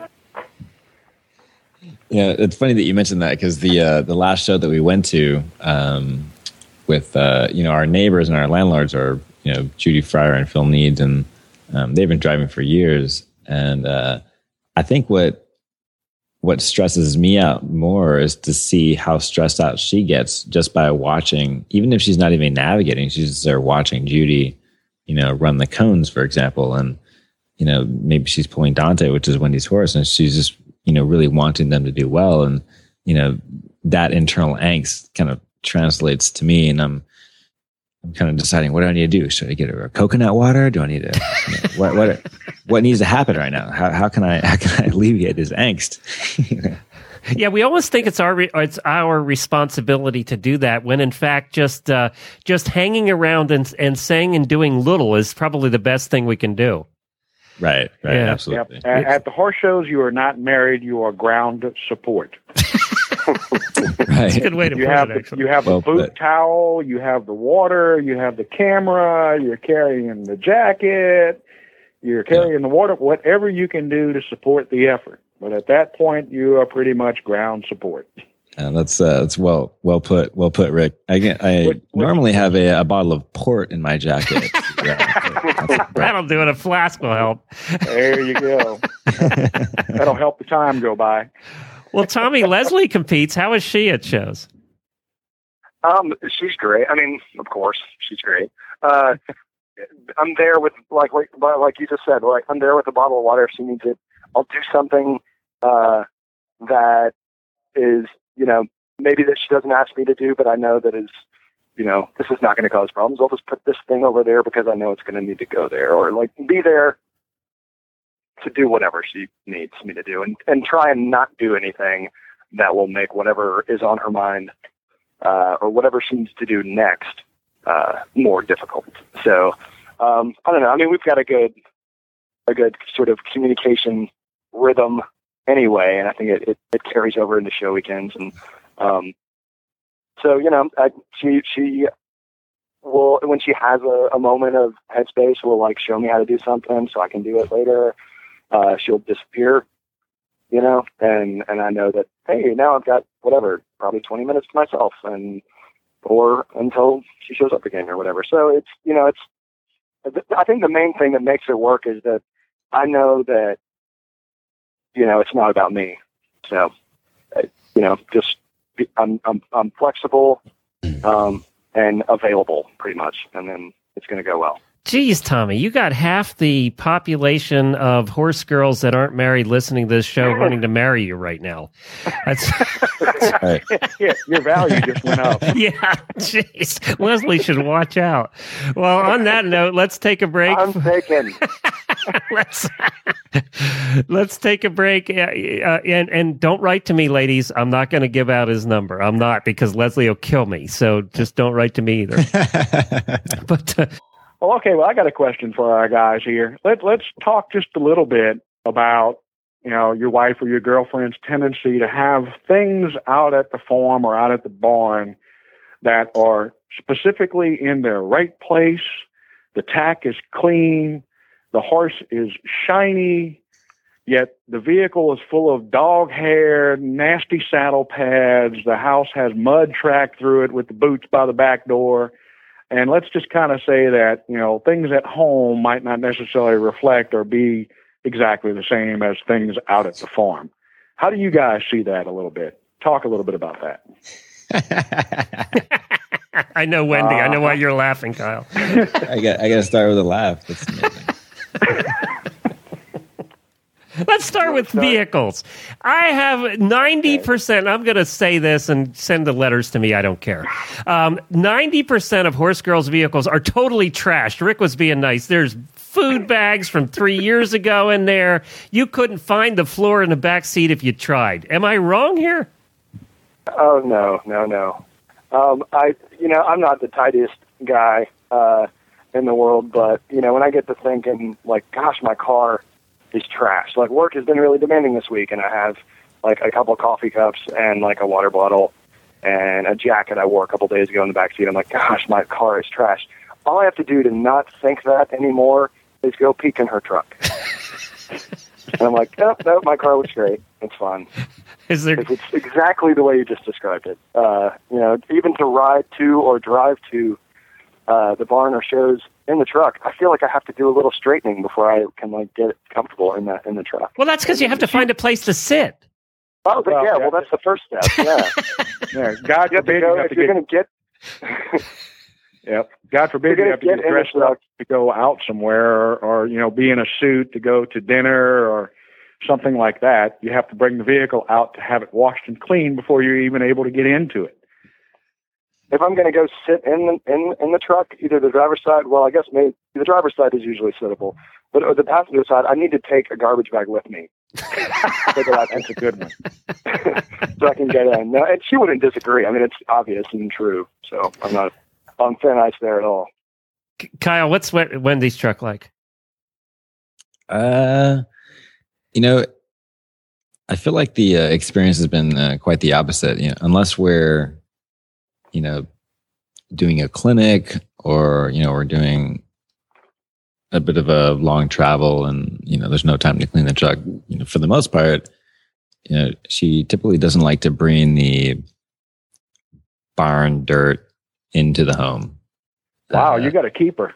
Speaker 10: Yeah, it's funny that you mentioned that, because the last show that we went to with our neighbors and our landlords are Judy Fryer and Phil Needs, and they've been driving for years. And I think what stresses me out more is to see how stressed out she gets just by watching, even if she's not even navigating, she's just there watching Judy, run the cones, for example. And, maybe she's pulling Dante, which is Wendy's horse, and she's just really wanting them to do well. And, that internal angst kind of translates to me, and I'm kind of deciding, what do I need to do? Should I get a coconut water? Do I need to, what needs to happen right now? How can I alleviate this angst?
Speaker 1: Yeah, we almost think it's our responsibility to do that, when in fact just hanging around and saying and doing little is probably the best thing we can do.
Speaker 10: Right,
Speaker 1: Yeah.
Speaker 10: absolutely.
Speaker 8: Yep. At the horse shows, you are not married; you are ground support.
Speaker 1: That's a good way to
Speaker 8: You
Speaker 1: put
Speaker 8: have
Speaker 1: it,
Speaker 8: the,
Speaker 1: actually.
Speaker 8: you have the boot towel, you have the water, you have the camera, you're carrying the jacket, you're carrying the water. Whatever you can do to support the effort. But at that point, you are pretty much ground support.
Speaker 10: That's well put, Rick. I normally have a bottle of port in my jacket.
Speaker 1: That'll do it. A flask will help.
Speaker 8: There you go. That'll help the time go by.
Speaker 1: Well, Tommy, Leslie competes. How is she at shows?
Speaker 9: She's great. I mean, of course, she's great. I'm there with like you just said. Like, I'm there with a bottle of water if she needs it. I'll do something that is, maybe that she doesn't ask me to do, but I know that is, this is not going to cause problems. I'll just put this thing over there because I know it's going to need to go there, or like be there to do whatever she needs me to do, and try and not do anything that will make whatever is on her mind or whatever she needs to do next more difficult. So I don't know. I mean, we've got a good sort of communication rhythm anyway, and I think it carries over into show weekends. And so she will, when she has a moment of headspace, will like show me how to do something so I can do it later. She'll disappear, and I know that, hey, now I've got whatever, probably 20 minutes to myself, or until she shows up again or whatever. So it's I think the main thing that makes it work is that I know that, it's not about me. So, I'm flexible, and available pretty much, and then it's going to go well.
Speaker 1: Geez, Tommy, you got half the population of horse girls that aren't married listening to this show wanting to marry you right now. That's
Speaker 10: right.
Speaker 8: Yeah, your value just went up.
Speaker 1: Yeah, jeez. Leslie should watch out. Well, on that note, let's take a break.
Speaker 9: I'm taken.
Speaker 1: Let's take a break, and don't write to me, ladies. I'm not going to give out his number. I'm not, because Leslie will kill me. So just don't write to me either. But
Speaker 8: Well, okay. Well, I got a question for our guys here. Let's talk just a little bit about, your wife or your girlfriend's tendency to have things out at the farm or out at the barn that are specifically in their right place. The tack is clean. The horse is shiny, yet the vehicle is full of dog hair, nasty saddle pads. The house has mud tracked through it with the boots by the back door. And let's just kind of say that, things at home might not necessarily reflect or be exactly the same as things out at the farm. How do you guys see that a little bit? Talk a little bit about that.
Speaker 1: I know, Wendy. I know why you're laughing, Kyle.
Speaker 10: I got to start with a laugh. That's amazing.
Speaker 1: Let's start with vehicles. I have 90%. I'm going to say this and send the letters to me. I don't care. 90% of Horse Girls vehicles are totally trashed. Rick was being nice. There's food bags from 3 years ago in there. You couldn't find the floor in the back seat if you tried. Am I wrong here?
Speaker 9: Oh, no. I'm not the tightest guy in the world, but, when I get to thinking, like, gosh, my car is trash. Like, work has been really demanding this week, and I have, like, a couple of coffee cups and, like, a water bottle and a jacket I wore a couple days ago in the back seat. I'm like, gosh, my car is trash. All I have to do to not think that anymore is go peek in her truck. And I'm like, no, my car looks great. It's fun. It's exactly the way you just described it. Even to ride to or drive to the barn or shows in the truck, I feel like I have to do a little straightening before I can get comfortable in the truck.
Speaker 1: Well, that's because you have to find a place to sit.
Speaker 9: Oh, but that's the first step. Yeah.
Speaker 8: Yeah. God forbid you have to
Speaker 9: you're going to get.
Speaker 8: Yep. God forbid you have to get dressed up to go out somewhere, or be in a suit to go to dinner or something like that, you have to bring the vehicle out to have it washed and cleaned before you're even able to get into it.
Speaker 9: If I'm going to go sit in the truck, either the driver's side, well, I guess maybe the driver's side is usually sittable, but the passenger side, I need to take a garbage bag with me.
Speaker 8: That's a good one.
Speaker 9: So I can get in. No, and she wouldn't disagree. I mean, it's obvious and true. So I'm not on thin ice there at all.
Speaker 1: Kyle, what's Wendy's truck like?
Speaker 10: I feel like the experience has been quite the opposite. Unless we're, doing a clinic or, we're doing a bit of a long travel and, there's no time to clean the truck. For the most part, she typically doesn't like to bring the barn dirt into the home.
Speaker 8: Wow, you got to keep her.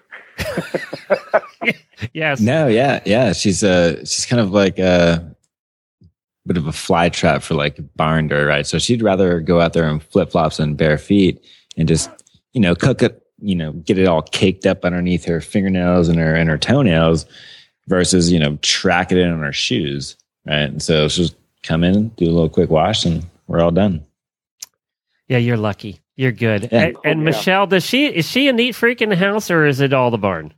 Speaker 1: Yes.
Speaker 10: No, yeah. She's kind of like a bit of a fly trap for like barn dirt, right? So she'd rather go out there in flip flops and bare feet and just, cook it, get it all caked up underneath her fingernails and her toenails versus, track it in on her shoes, right? And so she'll just come in, do a little quick wash, and we're all done.
Speaker 1: Yeah, you're lucky. You're good.
Speaker 10: Yeah.
Speaker 1: And Michelle, is she a neat freak in the house, or is it all the barn?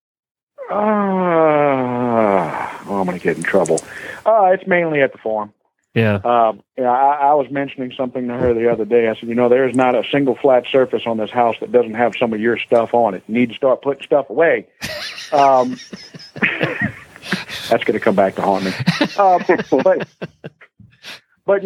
Speaker 8: I'm going to get in trouble. It's mainly at the farm.
Speaker 1: Yeah.
Speaker 8: I was mentioning something to her the other day. I said, there's not a single flat surface on this house that doesn't have some of your stuff on it. You need to start putting stuff away. That's going to come back to haunt me. But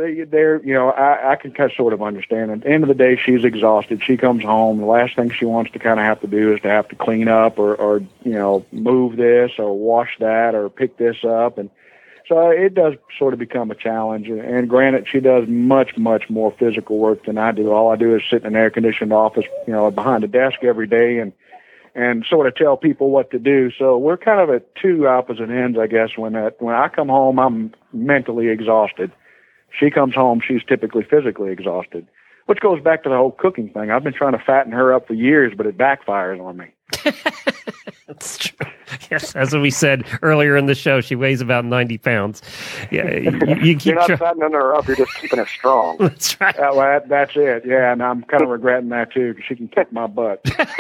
Speaker 8: I can kind of sort of understand. At the end of the day, she's exhausted. She comes home. The last thing she wants to kind of have to do is to have to clean up or move this or wash that or pick this up. And so it does sort of become a challenge. And granted, she does much, much more physical work than I do. All I do is sit in an air-conditioned office, behind a desk every day and sort of tell people what to do. So we're kind of at two opposite ends, I guess. When I come home, I'm mentally exhausted. She comes home, she's typically physically exhausted, which goes back to the whole cooking thing. I've been trying to fatten her up for years, but it backfires on me.
Speaker 1: That's true. Yes, as we said earlier in the show, she weighs about 90 pounds. Yeah, you keep
Speaker 9: you're not fattening her up, you're just keeping her strong.
Speaker 1: That's right.
Speaker 8: That's it, yeah, and I'm kind of regretting that, too, because she can kick my butt.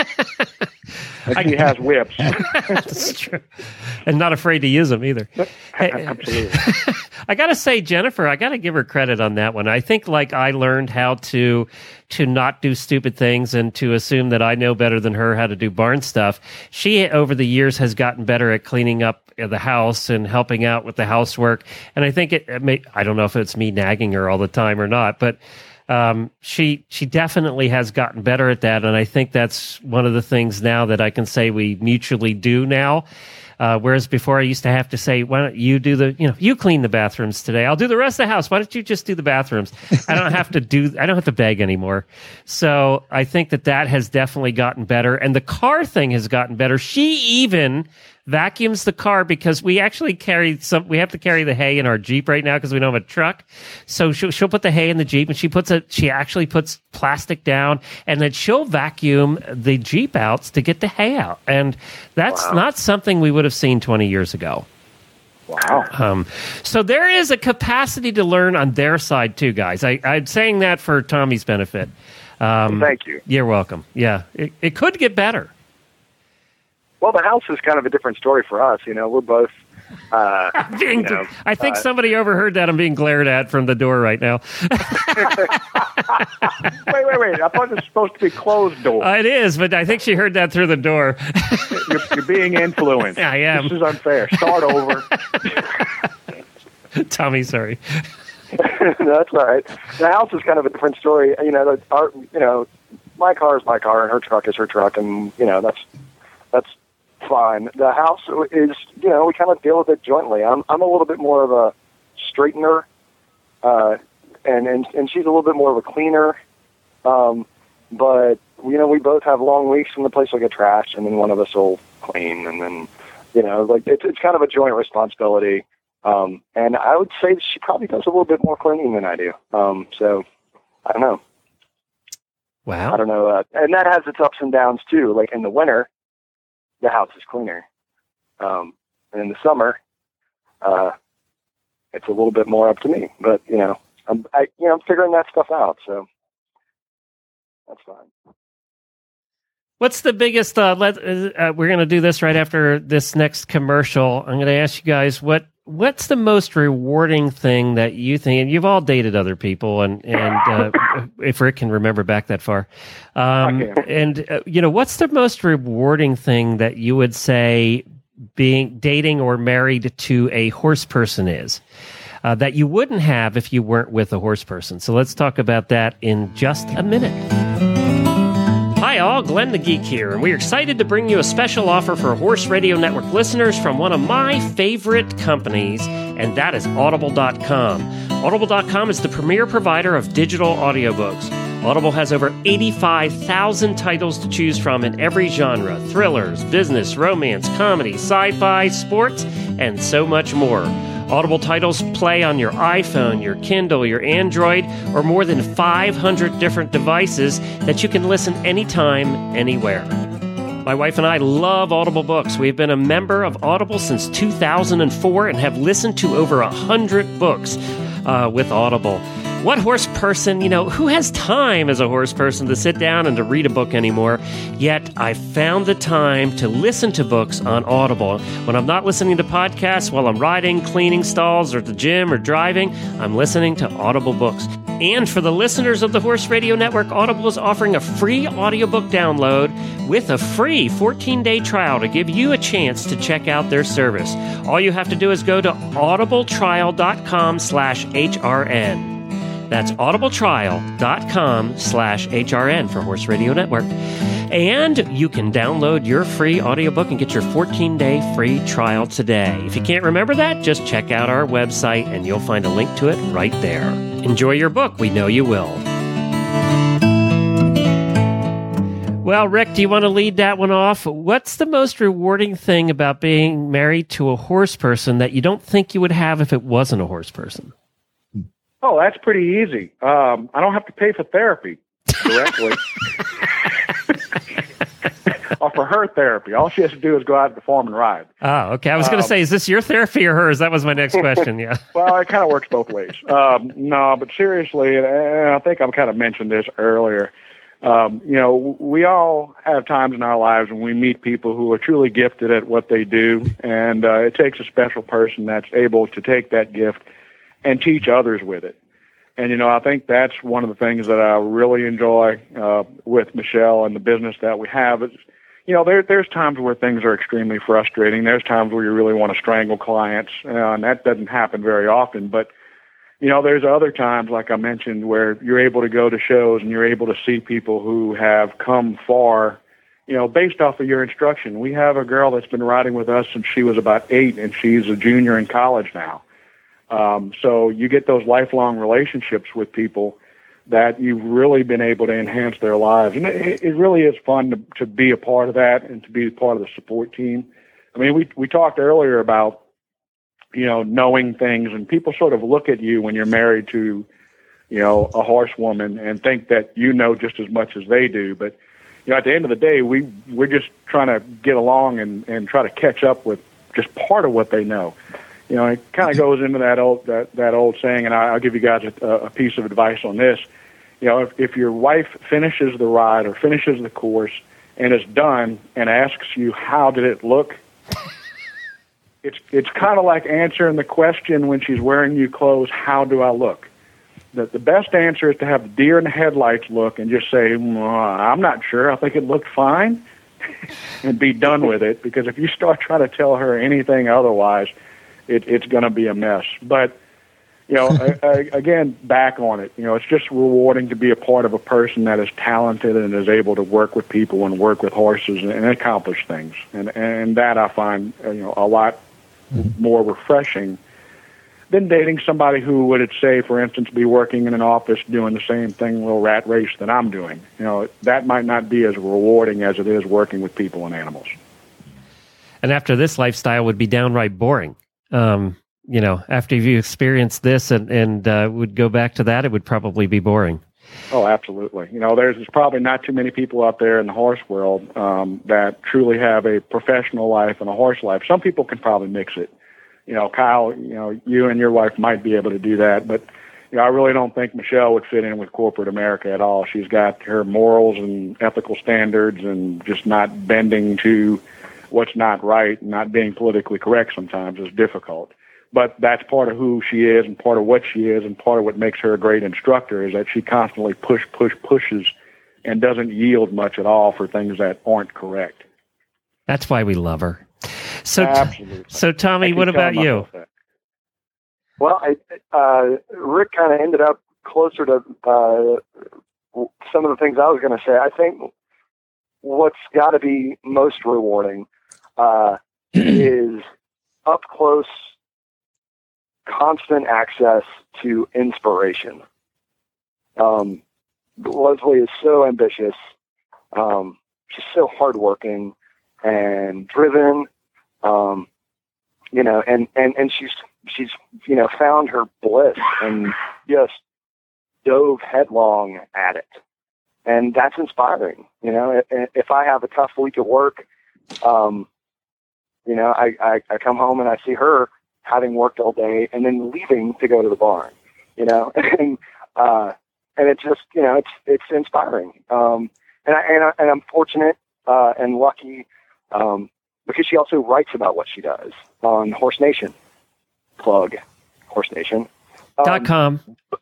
Speaker 8: And she has whips.
Speaker 1: That's true. And not afraid to use them either.
Speaker 8: Absolutely.
Speaker 1: I got to say, Jennifer, I got to give her credit on that one. I think I learned how to not do stupid things and to assume that I know better than her how to do barn stuff. She, over the years, has gotten better at cleaning up the house and helping out with the housework. And I think I don't know if it's me nagging her all the time or not, but she definitely has gotten better at that. And I think that's one of the things now that I can say we mutually do now. Whereas before I used to have to say, why don't you do you clean the bathrooms today? I'll do the rest of the house. Why don't you just do the bathrooms? I don't have to beg anymore. So I think that has definitely gotten better. And the car thing has gotten better. She even vacuums the car because we actually we have to carry the hay in our Jeep right now because we don't have a truck. So she'll put the hay in the Jeep and she actually puts plastic down and then she'll vacuum the Jeep out to get the hay out. And that's not something we would have seen 20 years ago.
Speaker 8: Wow.
Speaker 1: So there is a capacity to learn on their side too, guys. I'm saying that for Tommy's benefit.
Speaker 9: Thank you.
Speaker 1: You're welcome. Yeah, it could get better.
Speaker 9: Well, the house is kind of a different story for us. We're both.
Speaker 1: I think somebody overheard that I'm being glared at from the door right now.
Speaker 8: Wait. I thought it was supposed to be closed door.
Speaker 1: It is, but I think she heard that through the door.
Speaker 8: You're being influenced.
Speaker 1: I am.
Speaker 8: This is unfair. Start over.
Speaker 1: Tommy, sorry.
Speaker 9: That's all right. The house is kind of a different story. My car is my car and her truck is her truck, and that's fine. The house is, we kind of deal with it jointly. I'm a little bit more of a straightener, and she's a little bit more of a cleaner. But we both have long weeks, and the place will get trashed, and then one of us will clean, and then it's kind of a joint responsibility. And I would say she probably does a little bit more cleaning than I do. So I don't know.
Speaker 1: Wow.
Speaker 9: I don't know. And that has its ups and downs too. Like in the winter, the house is cleaner. And in the summer, it's a little bit more up to me. But I'm figuring that stuff out, so that's fine.
Speaker 1: What's the biggest? We're going to do this right after this next commercial. I'm going to ask you guys what's the most rewarding thing that you think, and you've all dated other people, and if Rick can remember back that far, what's the most rewarding thing that you would say being dating or married to a horse person is that you wouldn't have if you weren't with a horse person? So let's talk about that in just a minute. Hi all, Glenn the Geek here, and we're excited to bring you a special offer for Horse Radio Network listeners from one of my favorite companies, and that is Audible.com. Audible.com is the premier provider of digital audiobooks. Audible has over 85,000 titles to choose from in every genre: thrillers, business, romance, comedy, sci-fi, sports, and so much more. Audible titles play on your iPhone, your Kindle, your Android, or more than 500 different devices that you can listen anytime, anywhere. My wife and I love Audible books. We've been a member of Audible since 2004 and have listened to over 100 books with Audible. What horse person, who has time as a horse person to sit down and to read a book anymore? Yet I found the time to listen to books on Audible. When I'm not listening to podcasts while I'm riding, cleaning stalls, or at the gym or driving, I'm listening to Audible books. And for the listeners of the Horse Radio Network, Audible is offering a free audiobook download with a free 14-day trial to give you a chance to check out their service. All you have to do is go to audibletrial.com/HRN. That's audibletrial.com/HRN for Horse Radio Network. And you can download your free audiobook and get your 14-day free trial today. If you can't remember that, just check out our website and you'll find a link to it right there. Enjoy your book. We know you will. Well, Rick, do you want to lead that one off? What's the most rewarding thing about being married to a horse person that you don't think you would have if it wasn't a horse person?
Speaker 8: Oh, that's pretty easy. I don't have to pay for therapy directly. Or for her therapy. All she has to do is go out to the farm and ride.
Speaker 1: Oh, okay. I was going to say, is this your therapy or hers? That was my next question, yeah.
Speaker 8: Well, it kind of works both ways. No, but seriously, and I think I've kind of mentioned this earlier, we all have times in our lives when we meet people who are truly gifted at what they do, and it takes a special person that's able to take that gift and teach others with it. And, I think that's one of the things that I really enjoy with Michelle and the business that we have. Is, there's times where things are extremely frustrating. There's times where you really want to strangle clients, and that doesn't happen very often. But, there's other times, like I mentioned, where you're able to go to shows and you're able to see people who have come far, based off of your instruction. We have a girl that's been riding with us since she was about 8, and she's a junior in college now. So you get those lifelong relationships with people that you've really been able to enhance their lives. And it really is fun to be a part of that and to be part of the support team. I mean, we talked earlier about, knowing things, and people sort of look at you when you're married to, a horsewoman and think that you know just as much as they do. But, at the end of the day, we're just trying to get along and try to catch up with just part of what they know. It kind of goes into that old saying, and I'll give you guys a piece of advice on this. If your wife finishes the ride or finishes the course and is done and asks you, how did it look? It's kind of like answering the question when she's wearing new clothes, how do I look? The best answer is to have the deer in the headlights look and just say, I'm not sure. I think it looked fine, and be done with it. Because if you start trying to tell her anything otherwise, it's going to be a mess. But, again, back on it, it's just rewarding to be a part of a person that is talented and is able to work with people and work with horses and accomplish things. And that I find, a lot more refreshing than dating somebody who would, say, for instance, be working in an office doing the same thing, little rat race that I'm doing. That might not be as rewarding as it is working with people and animals.
Speaker 1: And after this lifestyle would be downright boring. After you experience this and would go back to that, it would probably be boring.
Speaker 8: Oh, absolutely. There's probably not too many people out there in the horse world that truly have a professional life and a horse life. Some people can probably mix it, Kyle, you and your wife might be able to do that, but I really don't think Michelle would fit in with corporate America at all. She's got her morals and ethical standards and just not bending to what's not right, and not being politically correct sometimes is difficult. But that's part of who she is and part of what she is and part of what makes her a great instructor is that she constantly pushes and doesn't yield much at all for things that aren't correct.
Speaker 1: That's why we love her. So,
Speaker 8: Absolutely.
Speaker 1: So Tommy, what about you?
Speaker 9: Well, Rick kind of ended up closer to some of the things I was going to say. I think what's got to be most rewarding is up close, constant access to inspiration. Leslie is so ambitious. She's so hardworking and driven. And she's found her bliss and just dove headlong at it. And that's inspiring. If I have a tough week at work, I come home and I see her having worked all day and then leaving to go to the barn, and it's just, it's inspiring. And I'm fortunate, and lucky, because she also writes about what she does on Horse Nation. Plug Horse Nation.
Speaker 1: .com.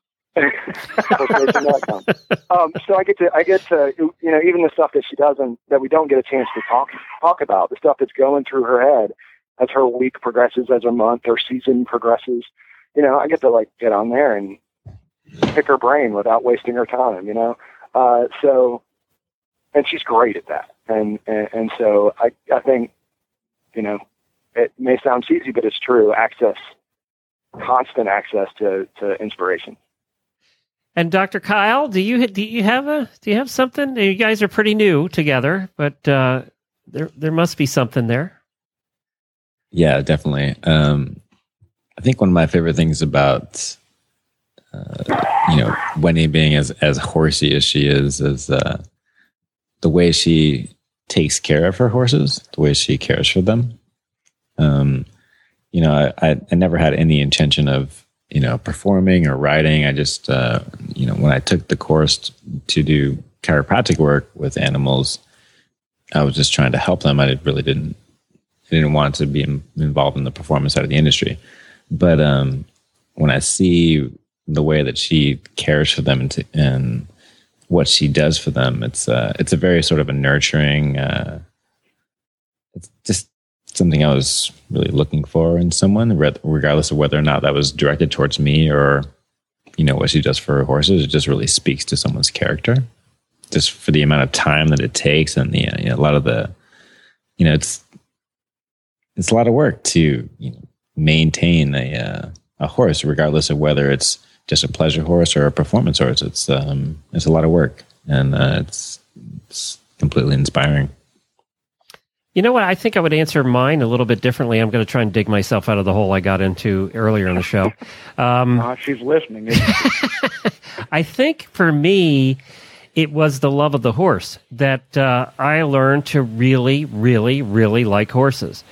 Speaker 9: HorseNation.com. So I get to, even the stuff that she does and that we don't get a chance to talk about, the stuff that's going through her head as her week progresses, as her month or season progresses, I get to get on there and pick her brain without wasting her time, so, and she's great at that. And so I think, it may sound cheesy, but it's true. Constant access to inspiration.
Speaker 1: And Dr. Kyle, do you have something? You guys are pretty new together, but there must be something there.
Speaker 10: Yeah, definitely. I think one of my favorite things about Wendy being as horsey as she is the way she takes care of her horses, the way she cares for them. I never had any intention of performing or riding. I just when I took the course to do chiropractic work with animals, I was just trying to help them. I didn't want to be involved in the performance side of the industry. But when I see the way that she cares for them and what she does for them, it's a very sort of a nurturing. It's just something I was really looking for in someone, regardless of whether or not that was directed towards me or what she does for her horses. It just really speaks to someone's character, just for the amount of time that it takes and a lot of the it's a lot of work to maintain a horse, regardless of whether it's just a pleasure horse or a performance horse. It's a lot of work, and it's completely inspiring.
Speaker 1: You know what? I think I would answer mine a little bit differently. I'm going to try and dig myself out of the hole I got into earlier in the show.
Speaker 8: She's listening.
Speaker 1: I think for me, it was the love of the horse that I learned to really, really, really like horses.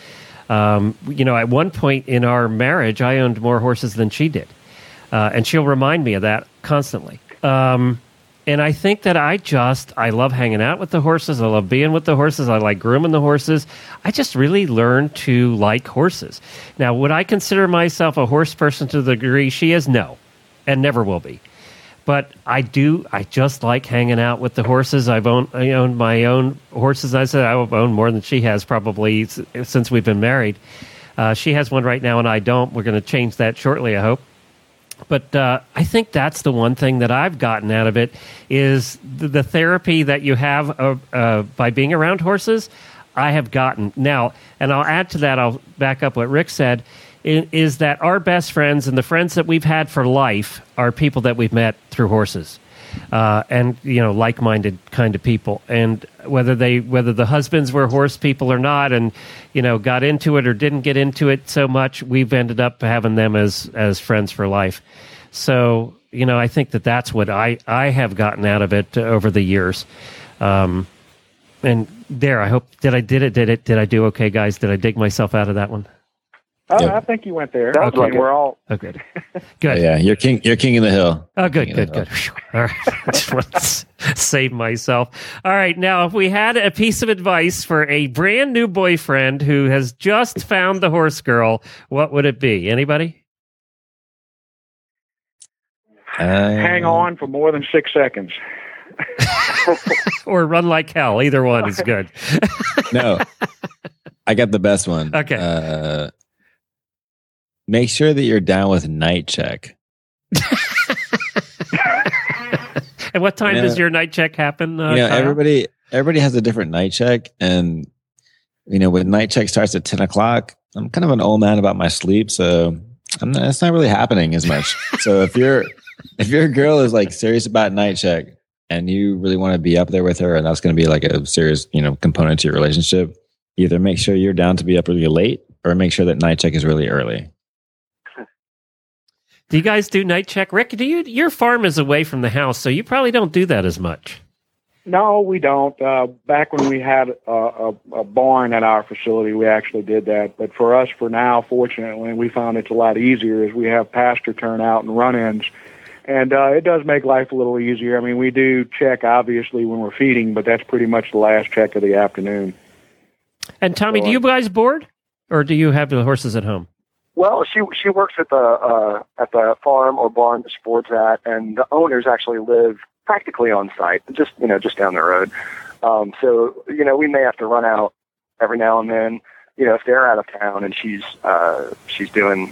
Speaker 1: At one point in our marriage, I owned more horses than she did. And she'll remind me of that constantly. And I think that I love hanging out with the horses. I love being with the horses. I like grooming the horses. I just really learned to like horses. Now, would I consider myself a horse person to the degree she is? No, and never will be. But I do. I just like hanging out with the horses. I owned my own horses. I said I've owned more than she has probably since we've been married. She has one right now, and I don't. We're going to change that shortly, I hope. But I think that's the one thing that I've gotten out of it is the therapy that you have by being around horses. I have gotten now, and I'll add to that. I'll back up what Rick said. Is that our best friends and the friends that we've had for life are people that we've met through horses, and like-minded kind of people. And whether the husbands were horse people or not, and got into it or didn't get into it so much, we've ended up having them as friends for life. So I think that's what I have gotten out of it over the years. And there, I hope did I do okay, guys? Did I dig myself out of that one?
Speaker 8: I think you went there.
Speaker 9: Sounds like
Speaker 8: we're all
Speaker 1: good. Good.
Speaker 10: Yeah, you're king of the hill.
Speaker 1: Oh, good. Phew. All right. I just want to save myself. All right. Now, if we had a piece of advice for a brand new boyfriend who has just found the horse girl, what would it be? Anybody?
Speaker 8: hang on for more than 6 seconds.
Speaker 1: Or run like hell. Either one is good.
Speaker 10: No, I got the best one.
Speaker 1: Okay.
Speaker 10: Make sure that you're down with night check.
Speaker 1: And what time does your night check happen?
Speaker 10: Kyle? Everybody has a different night check, and when night check starts at 10 o'clock, I'm kind of an old man about my sleep, so it's not really happening as much. So if your girl is like serious about night check, and you really want to be up there with her, and that's going to be like a serious, component to your relationship, either make sure you're down to be up really late, or make sure that night check is really early.
Speaker 1: Do you guys do night check? Rick, your farm is away from the house, so you probably don't do that as much.
Speaker 8: No, we don't. Back when we had a barn at our facility, we actually did that. But for us, for now, fortunately, we found it's a lot easier as we have pasture turnout and run-ins. And it does make life a little easier. I mean, we do check, obviously, when we're feeding, but that's pretty much the last check of the afternoon.
Speaker 1: And Tommy, do you guys board? Or do you have the horses at home?
Speaker 9: Well, she works at the farm or barn that she boards at, and the owners actually live practically on site, just down the road. So we may have to run out every now and then. If they're out of town and she's doing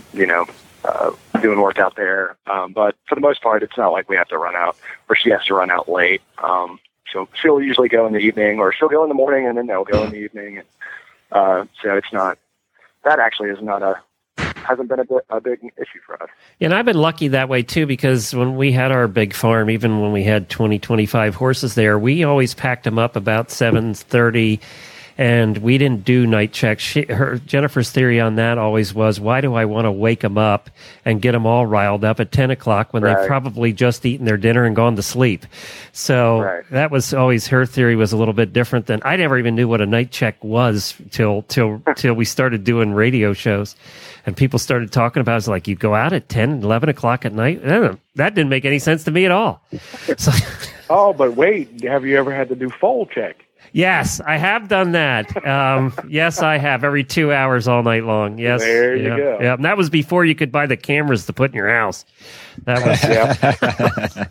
Speaker 9: doing work out there. But for the most part, it's not like we have to run out or she has to run out late. She'll usually go in the evening, or she'll go in the morning and then they'll go in the evening. So it's not. That actually hasn't been a big issue for us.
Speaker 1: And I've been lucky that way too, because when we had our big farm, even when we had 20, 25 horses there, we always packed them up about 7:30, and we didn't do night checks. Jennifer's theory on that always was, why do I want to wake them up and get them all riled up at 10 o'clock when they've probably just eaten their dinner and gone to sleep? So that was always her theory, was a little bit different than, I never even knew what a night check was till we started doing radio shows. And people started talking about it. It's like, you go out at 10, 11 o'clock at night? That didn't make any sense to me at all. So,
Speaker 8: oh, but wait, have you ever had to do foal check?
Speaker 1: Yes, I have done that. Yes, I have. Every 2 hours all night long. Yes.
Speaker 8: There you go.
Speaker 1: Yeah, and that was before you could buy the cameras to put in your house. That was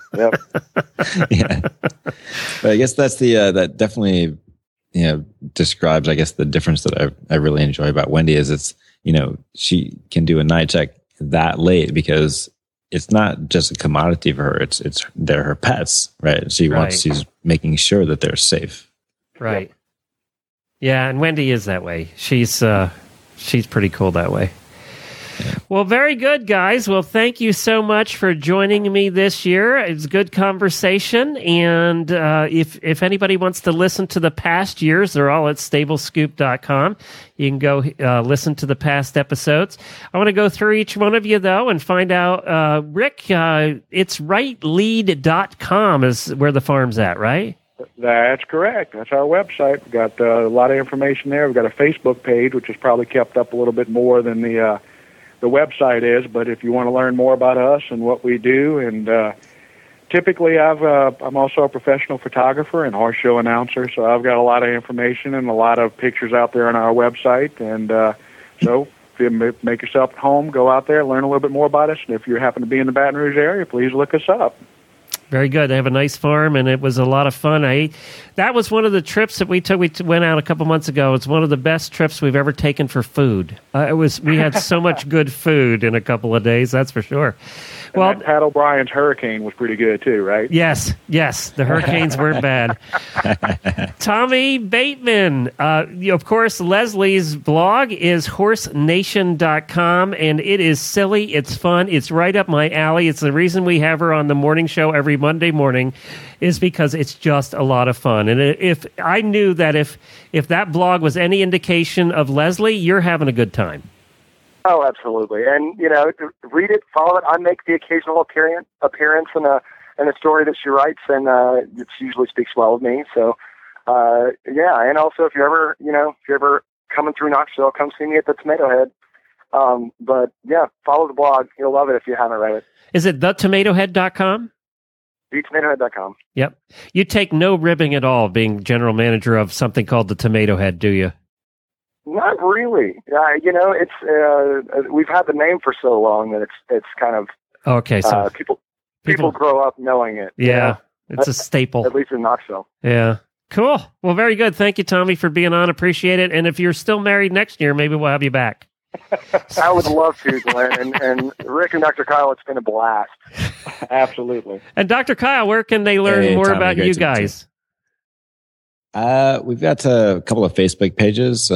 Speaker 10: Yeah. But I guess that's that definitely describes, I guess, the difference that I really enjoy about Wendy is it's she can do a night check that late because it's not just a commodity for her. They're her pets, right? She's making sure that they're safe.
Speaker 1: Right. Yeah, and Wendy is that way. She's pretty cool that way. Yeah. Well, very good, guys. Well, thank you so much for joining me this year. It's a good conversation. And if anybody wants to listen to the past years, they're all at stablescoop.com. You can go listen to the past episodes. I want to go through each one of you, though, and find out, Rick, it's rightlead.com is where the farm's at, right?
Speaker 8: That's correct. That's our website. We've got a lot of information there. We've got a Facebook page, which is probably kept up a little bit more than the website is. But if you want to learn more about us and what we do, and typically I'm also a professional photographer and horse show announcer, so I've got a lot of information and a lot of pictures out there on our website. And so if you make yourself at home, go out there, learn a little bit more about us. And if you happen to be in the Baton Rouge area, please look us up.
Speaker 1: Very good. They have a nice farm, and it was a lot of fun. That was one of the trips that we took. We went out a couple months ago. It's one of the best trips we've ever taken for food. We had so much good food in a couple of days, that's for sure.
Speaker 8: Well, Pat O'Brien's hurricane was pretty good too, right?
Speaker 1: Yes. The hurricanes weren't bad. Tommy Bateman. Of course, Leslie's blog is horsenation.com, and it is silly. It's fun. It's right up my alley. It's the reason we have her on the morning show every Monday morning, is because it's just a lot of fun. And if I knew that if that blog was any indication of Leslie, you're having a good time.
Speaker 9: Oh, absolutely. And, read it, follow it. I make the occasional appearance in a story that she writes, and it usually speaks well of me. So, and also if you're ever coming through Knoxville, come see me at the Tomato Head. But yeah, follow the blog. You'll love it if you haven't read it.
Speaker 1: Is it thetomatohead.com?
Speaker 9: TheTomatoHead.com.
Speaker 1: Yep. You take no ribbing at all being general manager of something called the Tomato Head, do you?
Speaker 9: Not really. It's we've had the name for so long that it's kind of
Speaker 1: okay. So
Speaker 9: people grow up knowing it.
Speaker 1: Yeah, it's a staple.
Speaker 9: At least in Knoxville.
Speaker 1: Yeah. Cool. Well, very good. Thank you, Tommy, for being on. Appreciate it. And if you're still married next year, maybe we'll have you back.
Speaker 9: I would love to, Glenn. And Rick and Dr. Kyle, it's been a blast.
Speaker 8: Absolutely.
Speaker 1: And Dr. Kyle, where can they learn more
Speaker 10: Tommy,
Speaker 1: about you guys?
Speaker 10: We've got a couple of Facebook pages,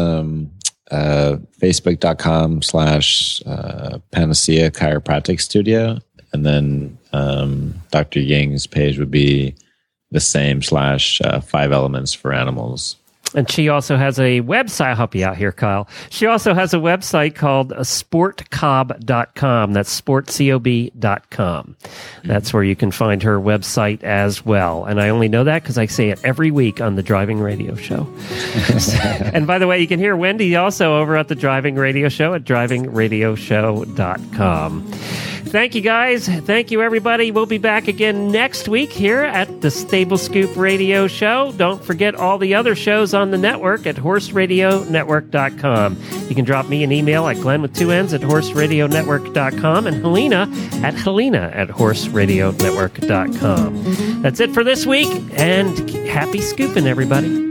Speaker 10: facebook.com/Panacea Chiropractic Studio. And then Dr. Ying's page would be the same / 5 Elements for Animals.
Speaker 1: And she also has a website. I'll help you out here, Kyle. She also has a website called sportcob.com. That's sportcob.com. That's where you can find her website as well. And I only know that because I say it every week on the Driving Radio Show. And by the way, you can hear Wendy also over at the Driving Radio Show at drivingradioshow.com. Thank you, guys. Thank you, everybody. We'll be back again next week here at the Stable Scoop Radio Show. Don't forget all the other shows on the network at horseradionetwork.com. You can drop me an email at Glenn with 2 N's at horseradionetwork.com and Helena at horseradionetwork.com. That's it for this week, and happy scooping, everybody.